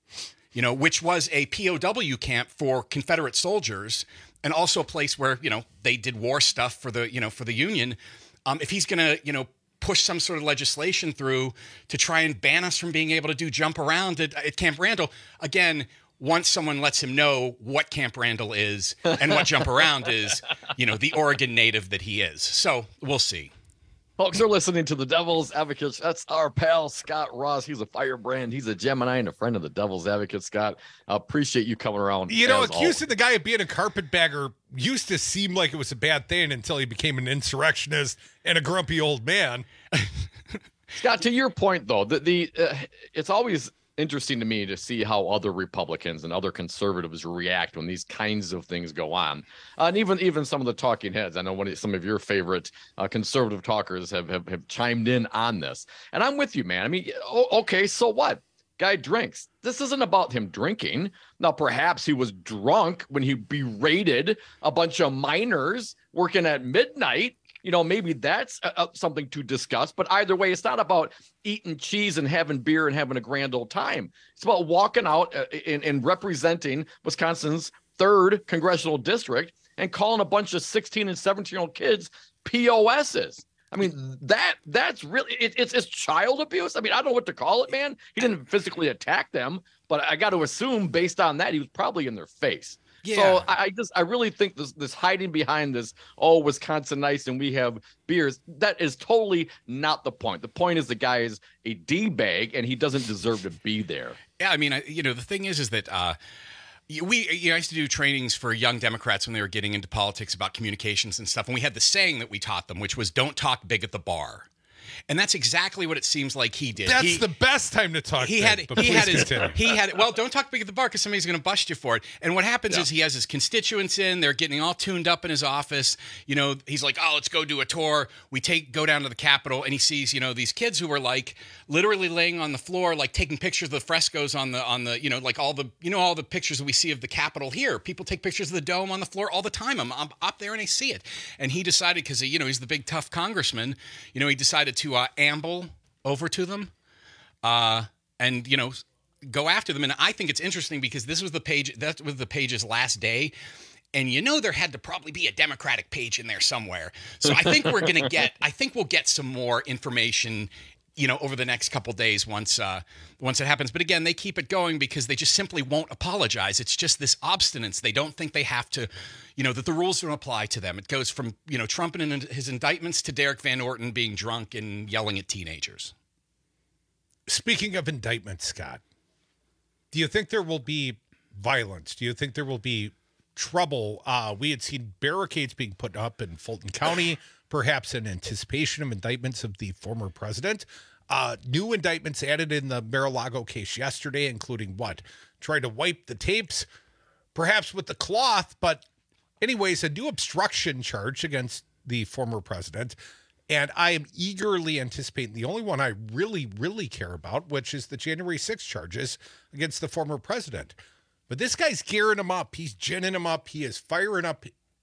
which was a POW camp for Confederate soldiers, and also a place where, they did war stuff for the Union. If he's going to, push some sort of legislation through to try and ban us from being able to do jump around at Camp Randall, again, once someone lets him know what Camp Randall is and what jump around is, the Oregon native that he is. So we'll see. Folks are listening to the Devil's Advocates. That's our pal, Scott Ross. He's a firebrand. He's a Gemini and a friend of the Devil's Advocate, Scott. I appreciate you coming around. Accusing the guy of being a carpetbagger used to seem like it was a bad thing until he became an insurrectionist and a grumpy old man. Scott, to your point, though, it's always interesting to me to see how other Republicans and other conservatives react when these kinds of things go on. And even some of the talking heads, I know some of your favorite conservative talkers have chimed in on this. And I'm with you, man. Okay, so what? Guy drinks. This isn't about him drinking. Now, perhaps he was drunk when he berated a bunch of minors working at midnight. Maybe that's something to discuss. But either way, it's not about eating cheese and having beer and having a grand old time. It's about walking out and representing Wisconsin's 3rd congressional district and calling a bunch of 16 and 17-year-old kids POSs. That's really, it's child abuse. I don't know what to call it, man. He didn't physically attack them, but I got to assume based on that, he was probably in their face. Yeah. So I really think this hiding behind this, Wisconsin nice and we have beers, that is totally not the point. The point is the guy is a D-bag and he doesn't deserve to be there. Yeah, the thing is that I used to do trainings for young Democrats when they were getting into politics about communications and stuff, and we had the saying that we taught them, which was don't talk big at the bar. And that's exactly what it seems like he did. That's the best time to talk. He had well, don't talk big at the bar because somebody's going to bust you for it. And what happens is he has his constituents in, they're getting all tuned up in his office. He's like, oh, let's go do a tour. We go down to the Capitol, and he sees, these kids who were like literally laying on the floor, like taking pictures of the frescoes on the like all the pictures that we see of the Capitol here. People take pictures of the dome on the floor all the time. I'm up there and I see it. And he decided, because he's the big tough congressman, he decided to amble over to them and go after them. And I think it's interesting because that was the page's last day. And there had to probably be a Democratic page in there somewhere. So I think we'll get some more information, over the next couple days once it happens. But again, they keep it going because they just simply won't apologize. It's just this obstinance. They don't think they have to, that the rules don't apply to them. It goes from, Trump and his indictments to Derek Van Orton being drunk and yelling at teenagers. Speaking of indictments, Scott, do you think there will be violence? Do you think there will be trouble? We had seen barricades being put up in Fulton County, perhaps in anticipation of indictments of the former president. New indictments added in the Mar-a-Lago case yesterday, including trying to wipe the tapes, perhaps with the cloth. But anyways, a new obstruction charge against the former president. And I am eagerly anticipating the only one I really, really care about, which is the January 6th charges against the former president. But this guy's gearing him up. He's ginning him up. He is firing up,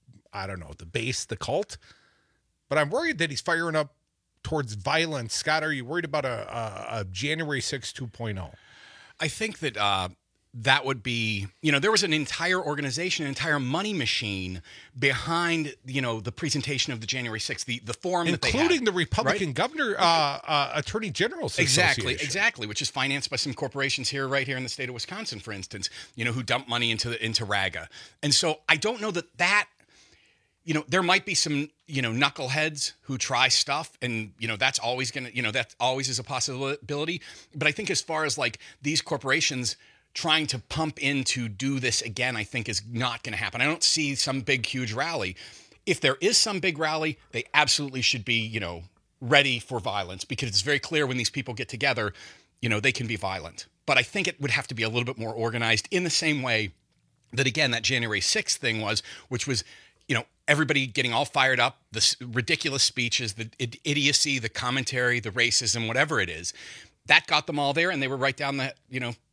the base, the cult. But I'm worried that he's firing up towards violence. Scott, are you worried about a January 6th 2.0? I think that that would be, there was an entire organization, an entire money machine behind, the presentation of the January 6th, the forum that they had. Including the Republican governor, Attorney General's Association. Exactly, which is financed by some corporations right here in the state of Wisconsin, for instance, who dump money into RAGA. And so I don't know that there might be some, knuckleheads who try stuff, and, that's always going to, that always is a possibility. But I think as far as like these corporations trying to pump in to do this again, I think is not going to happen. I don't see some big, huge rally. If there is some big rally, they absolutely should be, ready for violence, because it's very clear when these people get together, they can be violent. But I think it would have to be a little bit more organized in the same way that, again, that January 6th thing was, which was, everybody getting all fired up, the ridiculous speeches, the idiocy, the commentary, the racism, whatever it is, that got them all there. And they were right down the,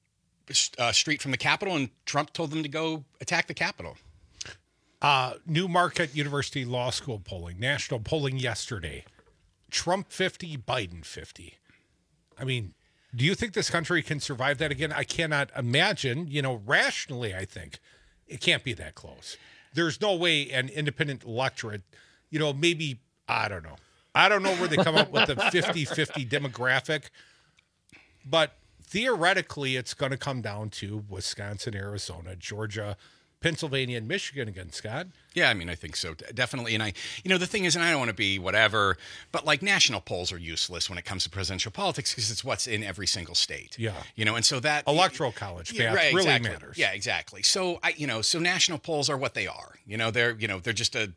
street from the Capitol, and Trump told them to go attack the Capitol. Newmarket University Law School polling, national polling yesterday. Trump 50, Biden 50. I mean, do you think this country can survive that again? I cannot imagine, rationally, I think it can't be that close. There's no way an independent electorate, maybe, I don't know. I don't know where they come up with the 50-50 demographic, but theoretically, it's going to come down to Wisconsin, Arizona, Georgia, Pennsylvania, and Michigan again, Scott. Yeah, I mean, I think so, definitely. And the thing is, and I don't want to be whatever, but like national polls are useless when it comes to presidential politics because it's what's in every single state. Yeah. And so that electoral college math really exactly. matters. Yeah, exactly. So so national polls are what they are. They're just an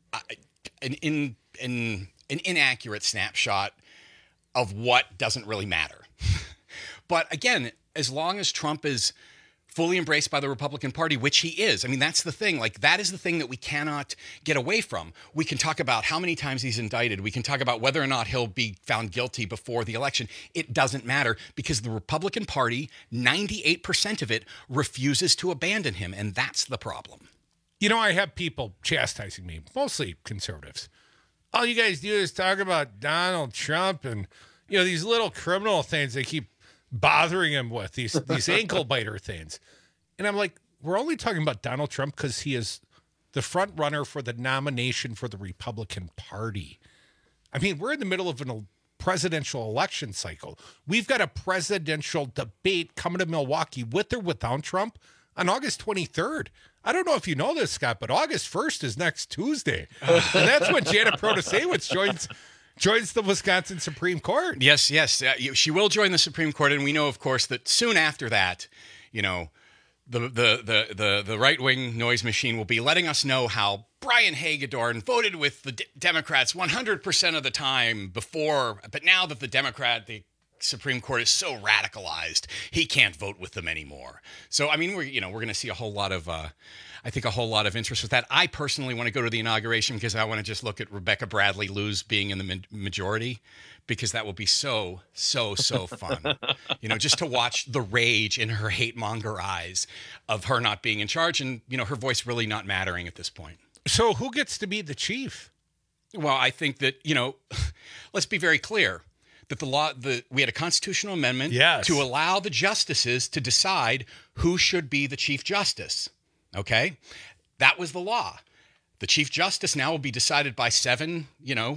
inaccurate snapshot of what doesn't really matter. But again, as long as Trump is fully embraced by the Republican Party, which he is. I mean, that's the thing. Like, that is the thing that we cannot get away from. We can talk about how many times he's indicted. We can talk about whether or not he'll be found guilty before the election. It doesn't matter, because the Republican Party, 98% of it, refuses to abandon him, and that's the problem. I have people chastising me, mostly conservatives. All you guys do is talk about Donald Trump and, these little criminal things they keep bothering him with, these ankle biter things. And I'm like, we're only talking about Donald Trump because he is the front runner for the nomination for the Republican Party. I mean, we're in the middle of a presidential election cycle. We've got a presidential debate coming to Milwaukee with or without Trump on August 23rd. I don't know if you know this, Scott, but August 1st is next Tuesday. And that's when Janet Protasewicz joins the Wisconsin Supreme Court. Yes. She will join the Supreme Court. And we know, of course, that soon after that, the right-wing noise machine will be letting us know how Brian Hagedorn voted with the Democrats 100% of the time before, but now that the Supreme Court is so radicalized, he can't vote with them anymore. So, I mean, we're going to see a whole lot of interest with that. I personally want to go to the inauguration because I want to just look at Rebecca Bradley lose being in the majority, because that will be so fun. Just to watch the rage in her hate monger eyes of her not being in charge and, her voice really not mattering at this point. So who gets to be the chief? Well, I think that, let's be very clear. That we had a constitutional amendment to allow the justices to decide who should be the chief justice. Okay? That was the law. The chief justice now will be decided by seven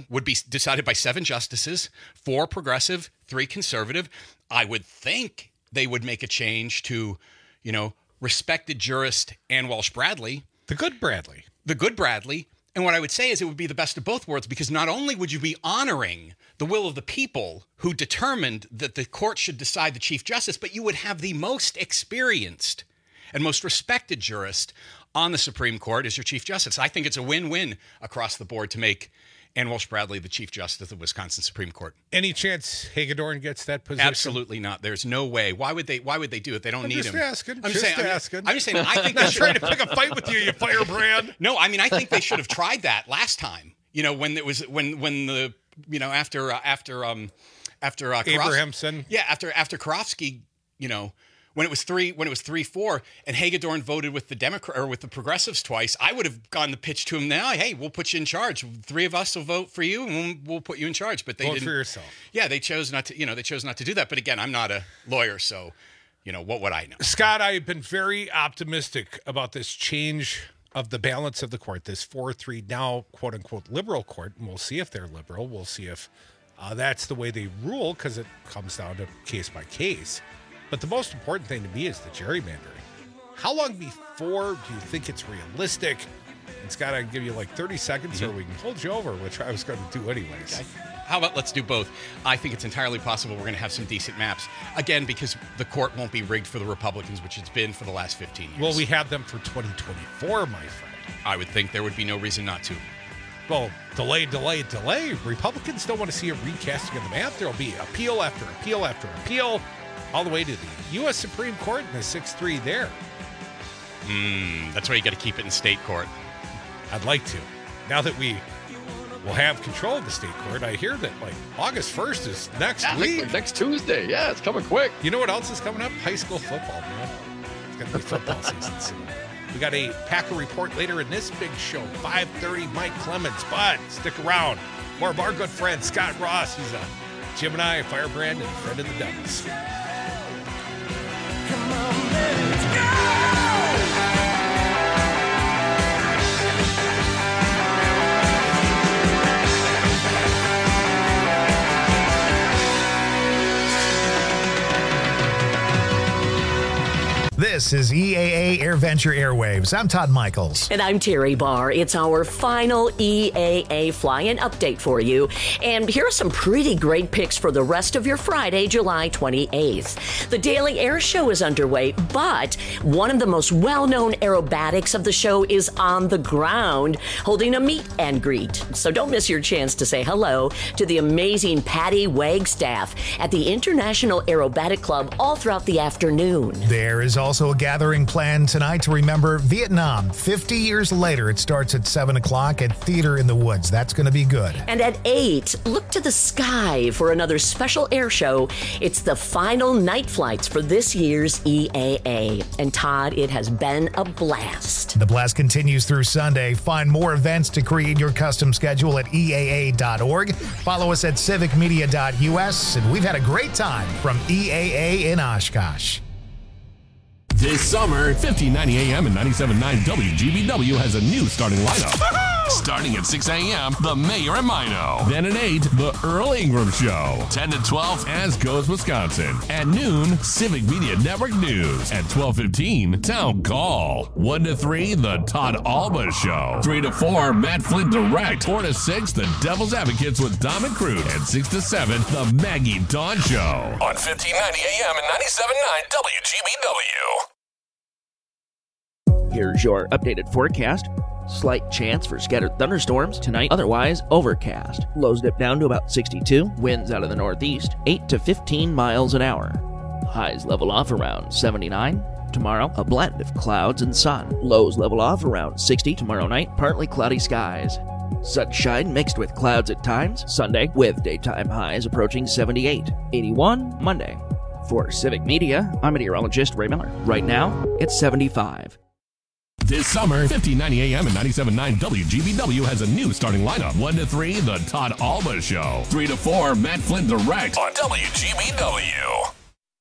justices, 4 progressive, 3 conservative. I would think they would make a change to, respected jurist Ann Walsh Bradley. The good Bradley. And what I would say is it would be the best of both worlds, because not only would you be honoring the will of the people who determined that the court should decide the chief justice, but you would have the most experienced and most respected jurist on the Supreme Court as your chief justice. I think it's a win-win across the board to make Ann Walsh Bradley the chief justice of the Wisconsin Supreme Court. Any chance Hagedorn gets that position? Absolutely not. There's no way. Why would they do it? They don't need him. I'm just asking. I think they should trying to pick a fight with you firebrand. No, I mean, I think they should have tried that last time. When it was after Abrahamson. Yeah, after Karofsky, when it was 3-4 and Hagedorn voted with the with the progressives twice, I would have gone the pitch to him now. Hey, we'll put you in charge. 3 of us will vote for you, and we'll put you in charge. But they vote didn't. For yourself. Yeah, they chose not to. They chose not to do that. But again, I'm not a lawyer, so what would I know? Scott, I've been very optimistic about this change of the balance of the court. This 4-3 now quote unquote liberal court, and we'll see if they're liberal. We'll see if that's the way they rule, because it comes down to case by case. But the most important thing to me is the gerrymandering. How long before do you think it's realistic? And Scott, I can give you like 30 seconds or we can hold you over, which I was going to do anyways. Okay. How about let's do both? I think it's entirely possible we're going to have some decent maps. Again, because the court won't be rigged for the Republicans, which it's been for the last 15 years. Well, we have them for 2024, my friend. I would think there would be no reason not to. Well, delay. Republicans don't want to see a recasting of the map. There'll be appeal after appeal after appeal, all the way to the U.S. Supreme Court and the 6-3 there. That's why you got to keep it in state court. I'd like to. Now that we will have control of the state court, I hear that August 1st is next week. Next Tuesday. Yeah, it's coming quick. You know what else is coming up? High school football, man. It's going to be football season soon. We got a Packer report later in this big show, 5:30, Mike Clemens. But stick around. More of our good friend, Scott Ross. He's a Gemini, firebrand, and friend of the Devils. Come on, let's go! This is EAA AirVenture Airwaves. I'm Todd Michaels. And I'm Terry Barr. It's our final EAA fly-in update for you. And here are some pretty great picks for the rest of your Friday, July 28th. The Daily Air Show is underway, but one of the most well-known aerobatics of the show is on the ground, holding a meet and greet. So don't miss your chance to say hello to the amazing Patty Wagstaff at the International Aerobatic Club all throughout the afternoon. There is also a gathering planned tonight to remember Vietnam. 50 years later, it starts at 7 o'clock at Theater in the Woods. That's going to be good. And at 8, look to the sky for another special air show. It's the final night flights for this year's EAA. And Todd, it has been a blast. The blast continues through Sunday. Find more events to create your custom schedule at EAA.org. Follow us at civicmedia.us. And we've had a great time from EAA in Oshkosh. This summer, 1590 AM and 97.9 WGBW has a new starting lineup. Starting at 6 a.m., The Mayor and Mino. Then at 8, The Earl Ingram Show. 10 to 12, As Goes Wisconsin. At noon, Civic Media Network News. At 12:15, Town Call. 1 to 3, The Todd Alba Show. 3 to 4, Matt Flint Direct. 4 to 6, The Devil's Advocates with Dom and Cruz. And 6 to 7, The Maggie Dawn Show. On 1590 AM and 97.9 WGBW. Here's your updated forecast. Slight chance for scattered thunderstorms tonight, otherwise overcast. Lows dip down to about 62, winds out of the northeast, 8 to 15 miles an hour. Highs level off around 79. Tomorrow, a blend of clouds and sun. Lows level off around 60 tomorrow night, partly cloudy skies. Sunshine mixed with clouds at times, Sunday, with daytime highs approaching 78. 81 Monday. For Civic Media, I'm meteorologist Ray Miller. Right now, it's 75. This summer, 1590 AM and 97.9 WGBW has a new starting lineup. 1 to 3, The Todd Alba Show. 3 to 4, Matt Flynn Direct on WGBW.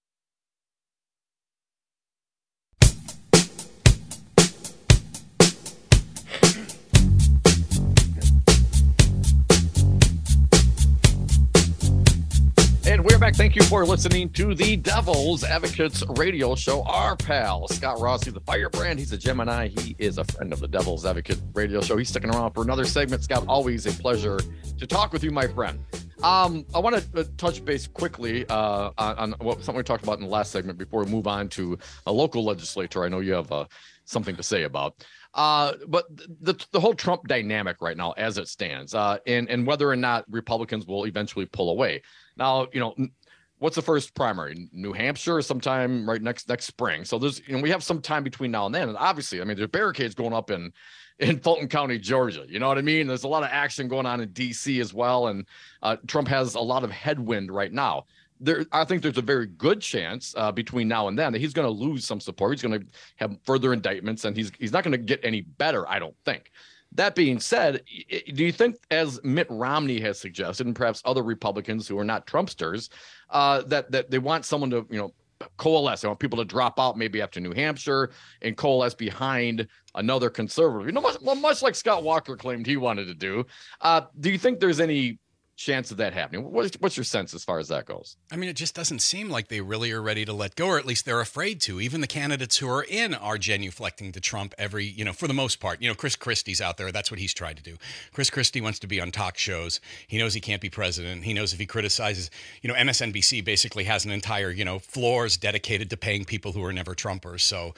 And we're back. Thank you for listening to the Devil's Advocates radio show. Our pal, Scott Ross, he's a firebrand. He's a Gemini. He is a friend of the Devil's Advocate radio show. He's sticking around for another segment. Scott, always a pleasure to talk with you, my friend. I want to touch base quickly on something we talked about in the last segment before we move on to a local legislator. I know you have something to say about. But the whole Trump dynamic right now, as it stands, and whether or not Republicans will eventually pull away. Now, what's the first primary? New Hampshire, sometime right next spring. So there's, we have some time between now and then. And obviously, I mean, there's barricades going up in Fulton County, Georgia. You know what I mean? There's a lot of action going on in D.C. as well. And Trump has a lot of headwind right now. I think there's a very good chance between now and then that he's going to lose some support. He's going to have further indictments, and he's not going to get any better, I don't think. That being said, do you think, as Mitt Romney has suggested, and perhaps other Republicans who are not Trumpsters, that they want someone to, coalesce? They want people to drop out maybe after New Hampshire and coalesce behind another conservative, much like Scott Walker claimed he wanted to do. Do you think there's any chance of that happening? What's your sense as far as that goes? I mean, it just doesn't seem like they really are ready to let go, or at least they're afraid to. Even the candidates who are in are genuflecting to Trump for the most part. Chris Christie's out there. That's what he's tried to do. Chris Christie wants to be on talk shows. He knows he can't be president. He knows if he criticizes, MSNBC basically has an entire, floors dedicated to paying people who are never Trumpers. So,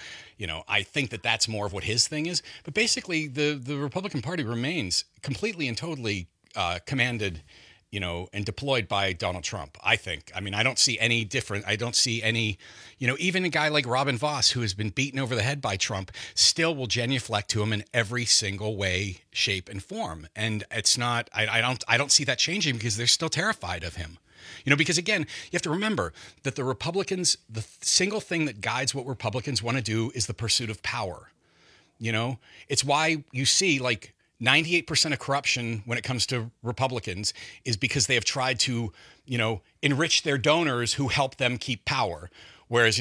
I think that that's more of what his thing is. But basically, the Republican Party remains completely and totally commanded and deployed by Donald Trump, I think. I mean, I don't see any different. I don't see any, even a guy like Robin Vos, who has been beaten over the head by Trump, still will genuflect to him in every single way, shape, and form. And it's not, I don't see that changing because they're still terrified of him. Because again, you have to remember that the Republicans, the single thing that guides what Republicans want to do is the pursuit of power. It's why you see 98% of corruption when it comes to Republicans is because they have tried to, enrich their donors who help them keep power. Whereas,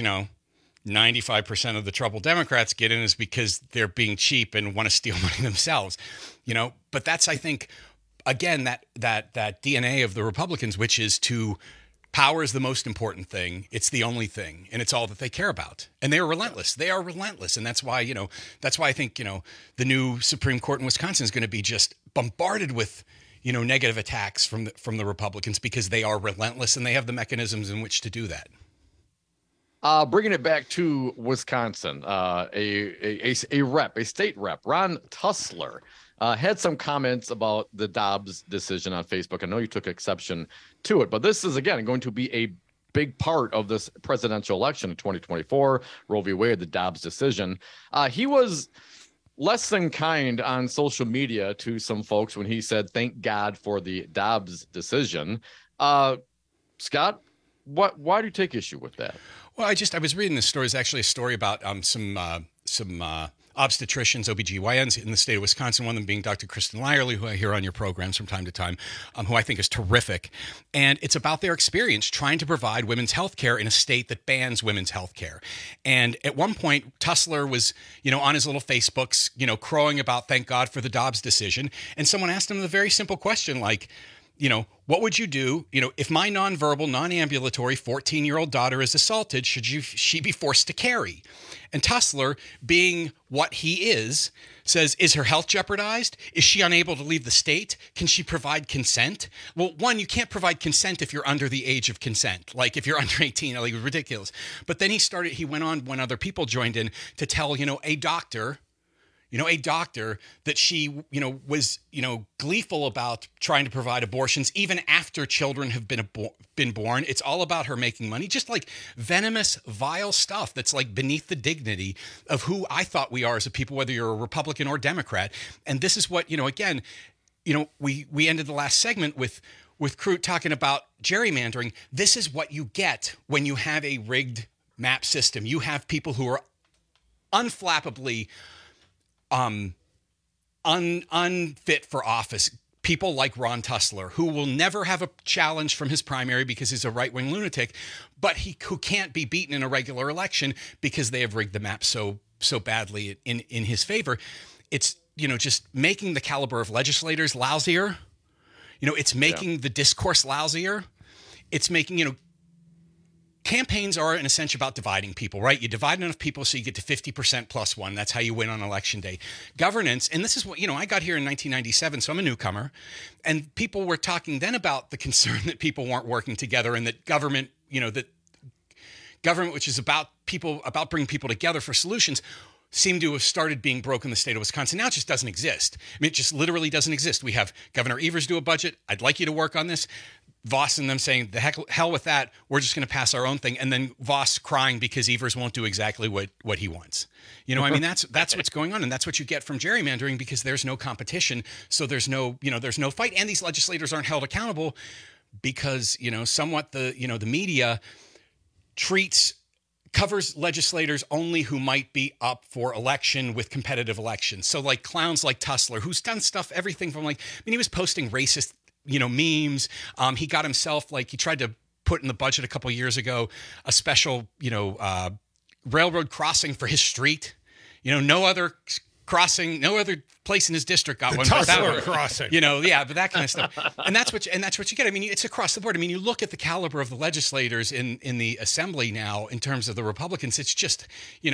95% of the trouble Democrats get in is because they're being cheap and want to steal money themselves, But that's, I think, again, that DNA of the Republicans, which is to power is the most important thing. It's the only thing, and it's all that they care about. And they are relentless. They are relentless, and that's why I think the new Supreme Court in Wisconsin is going to be just bombarded with negative attacks from the Republicans because they are relentless and they have the mechanisms in which to do that. Bringing it back to Wisconsin, a state rep, Ron Tussler, had some comments about the Dobbs decision on Facebook. I know you took exception to it, but this is, again, going to be a big part of this presidential election in 2024, Roe v. Wade, the Dobbs decision. He was less than kind on social media to some folks when he said, "Thank God for the Dobbs decision." Scott, why do you take issue with that? Well, I was reading this story. It's actually a story about some obstetricians, OBGYNs in the state of Wisconsin, one of them being Dr. Kristen Lyerly, who I hear on your programs from time to time, who I think is terrific. And it's about their experience trying to provide women's health care in a state that bans women's health care. And at one point, Tussler was, on his little Facebooks, crowing about thank God for the Dobbs decision. And someone asked him the very simple question, what would you do? If my nonverbal, non-ambulatory 14-year-old daughter is assaulted, she be forced to carry? And Tussler, being what he is her health jeopardized? Is she unable to leave the state? Can she provide consent? Well, one, you can't provide consent if you're under the age of consent. Like if you're under 18, like ridiculous. But then he went on when other people joined in to tell, a doctor that she, was, gleeful about trying to provide abortions even after children have been born. It's all about her making money, just like venomous, vile stuff that's like beneath the dignity of who I thought we are as a people, whether you're a Republican or Democrat. And this is what, again, we ended the last segment with Crute talking about gerrymandering. This is what you get when you have a rigged map system. You have people who are unflappably unfit for office. People like Ron Tussler, who will never have a challenge from his primary because he's a right-wing lunatic, but who can't be beaten in a regular election because they have rigged the map so badly in his favor. It's, just making the caliber of legislators lousier. It's making the discourse lousier. It's making, campaigns are in a sense about dividing people, right? You divide enough people so you get to 50% plus one. That's how you win on election day. Governance, and this is what, I got here in 1997, so I'm a newcomer. And people were talking then about the concern that people weren't working together and that government, which is about bringing people together for solutions, seemed to have started being broken in the state of Wisconsin. Now it just doesn't exist. It just literally doesn't exist. We have Governor Evers do a budget. I'd like you to work on this. Voss and them saying, the hell with that. We're just going to pass our own thing. And then Voss crying because Evers won't do exactly what he wants. That's what's going on. And that's what you get from gerrymandering because there's no competition. So there's no fight. And these legislators aren't held accountable because, somewhat the media covers legislators only who might be up for election with competitive elections. So like clowns like Tussler, who's done everything from he was posting racist memes. He got himself, he tried to put in the budget a couple years ago, a special, railroad crossing for his street. No other crossing, no other place in his district got one. Tussler crossing. But that kind of stuff. And that's what you get. I mean, it's across the board. I mean, you look at the caliber of the legislators in the assembly now in terms of the Republicans, it's just, you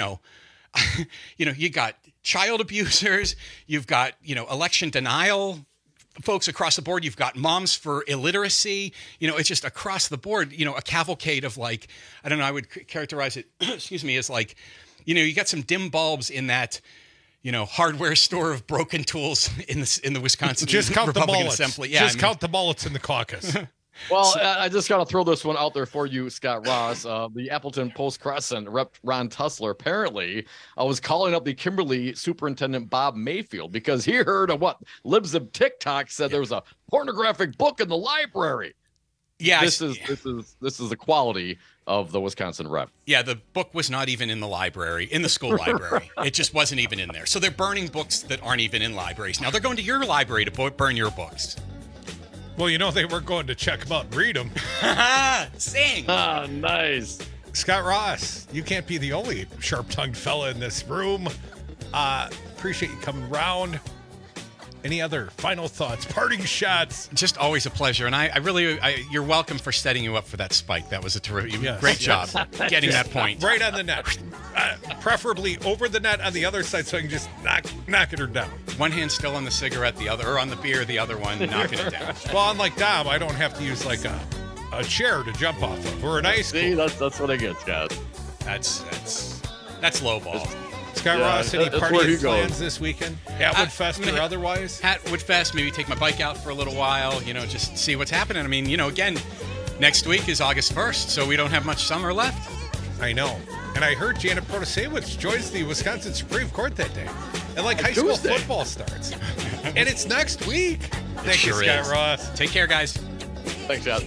got child abusers, you've got, election denial folks across the board. You've got moms for illiteracy. It's just across the board, a cavalcade of I don't know, I would characterize it, excuse me, as you got some dim bulbs in that, hardware store of broken tools in the Wisconsin just count Republican the bullets. Assembly. Yeah, count the bullets in the caucus. Well, I just got to throw this one out there for you, Scott Ross. The Appleton Post-Crescent Rep. Ron Tussler apparently was calling up the Kimberly Superintendent Bob Mayfield because he heard of what Libs of TikTok said there was a pornographic book in the library. Yeah, this is the quality of the Wisconsin rep. Yeah, the book was not even in the library, in the school library. It just wasn't even in there. So they're burning books that aren't even in libraries. Now they're going to your library to burn your books. Well, they were going to check them out and read them. Sing. Ah, nice. Scott Ross, you can't be the only sharp-tongued fella in this room. Appreciate you coming round. Any other final thoughts, parting shots? Just always a pleasure. And I really, you're welcome for setting you up for that spike. That was a terrific, great job getting that point. Right on the net. Preferably over the net on the other side so I can just knock it down. One hand still on the cigarette, the other, or on the beer, the other one knocking it down. Well, unlike Dom, I don't have to use a chair to jump off of. We're an ice. See, that's what I get, Scott. That's low ball. Scott Ross, any party plans this weekend? Atwood Fest or otherwise? Atwood Fest, maybe take my bike out for a little while, just see what's happening. I mean, again, next week is August 1st, so we don't have much summer left. I know. And I heard Janet Protasewicz joins the Wisconsin Supreme Court that day. And high school football starts. And it's next week. Thank you, Scott Ross. Take care, guys. Thanks, Scott.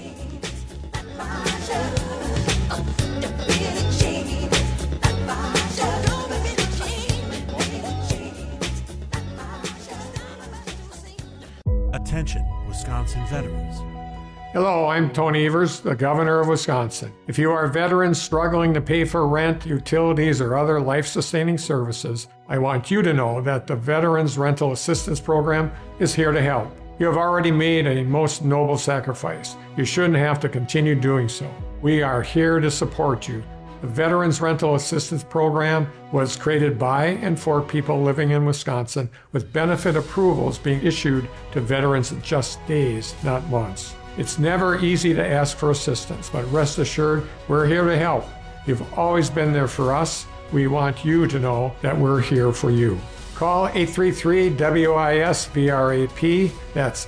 Attention, Wisconsin veterans. Hello, I'm Tony Evers, the Governor of Wisconsin. If you are a veteran struggling to pay for rent, utilities, or other life-sustaining services, I want you to know that the Veterans Rental Assistance Program is here to help. You have already made a most noble sacrifice. You shouldn't have to continue doing so. We are here to support you. The Veterans Rental Assistance Program was created by and for people living in Wisconsin, with benefit approvals being issued to veterans in just days, not months. It's never easy to ask for assistance, but rest assured, we're here to help. You've always been there for us. We want you to know that we're here for you. Call 833-WIS-VRAP. That's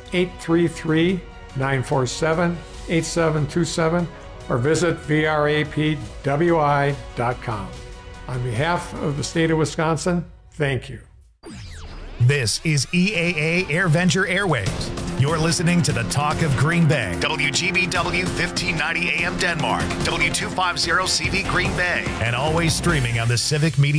833-947-8727. Or visit vrapwi.com. On behalf of the state of Wisconsin, thank you. This is EAA AirVenture Airwaves. You're listening to the Talk of Green Bay. WGBW 1590 AM Denmark. W250 CV Green Bay. And always streaming on the Civic Media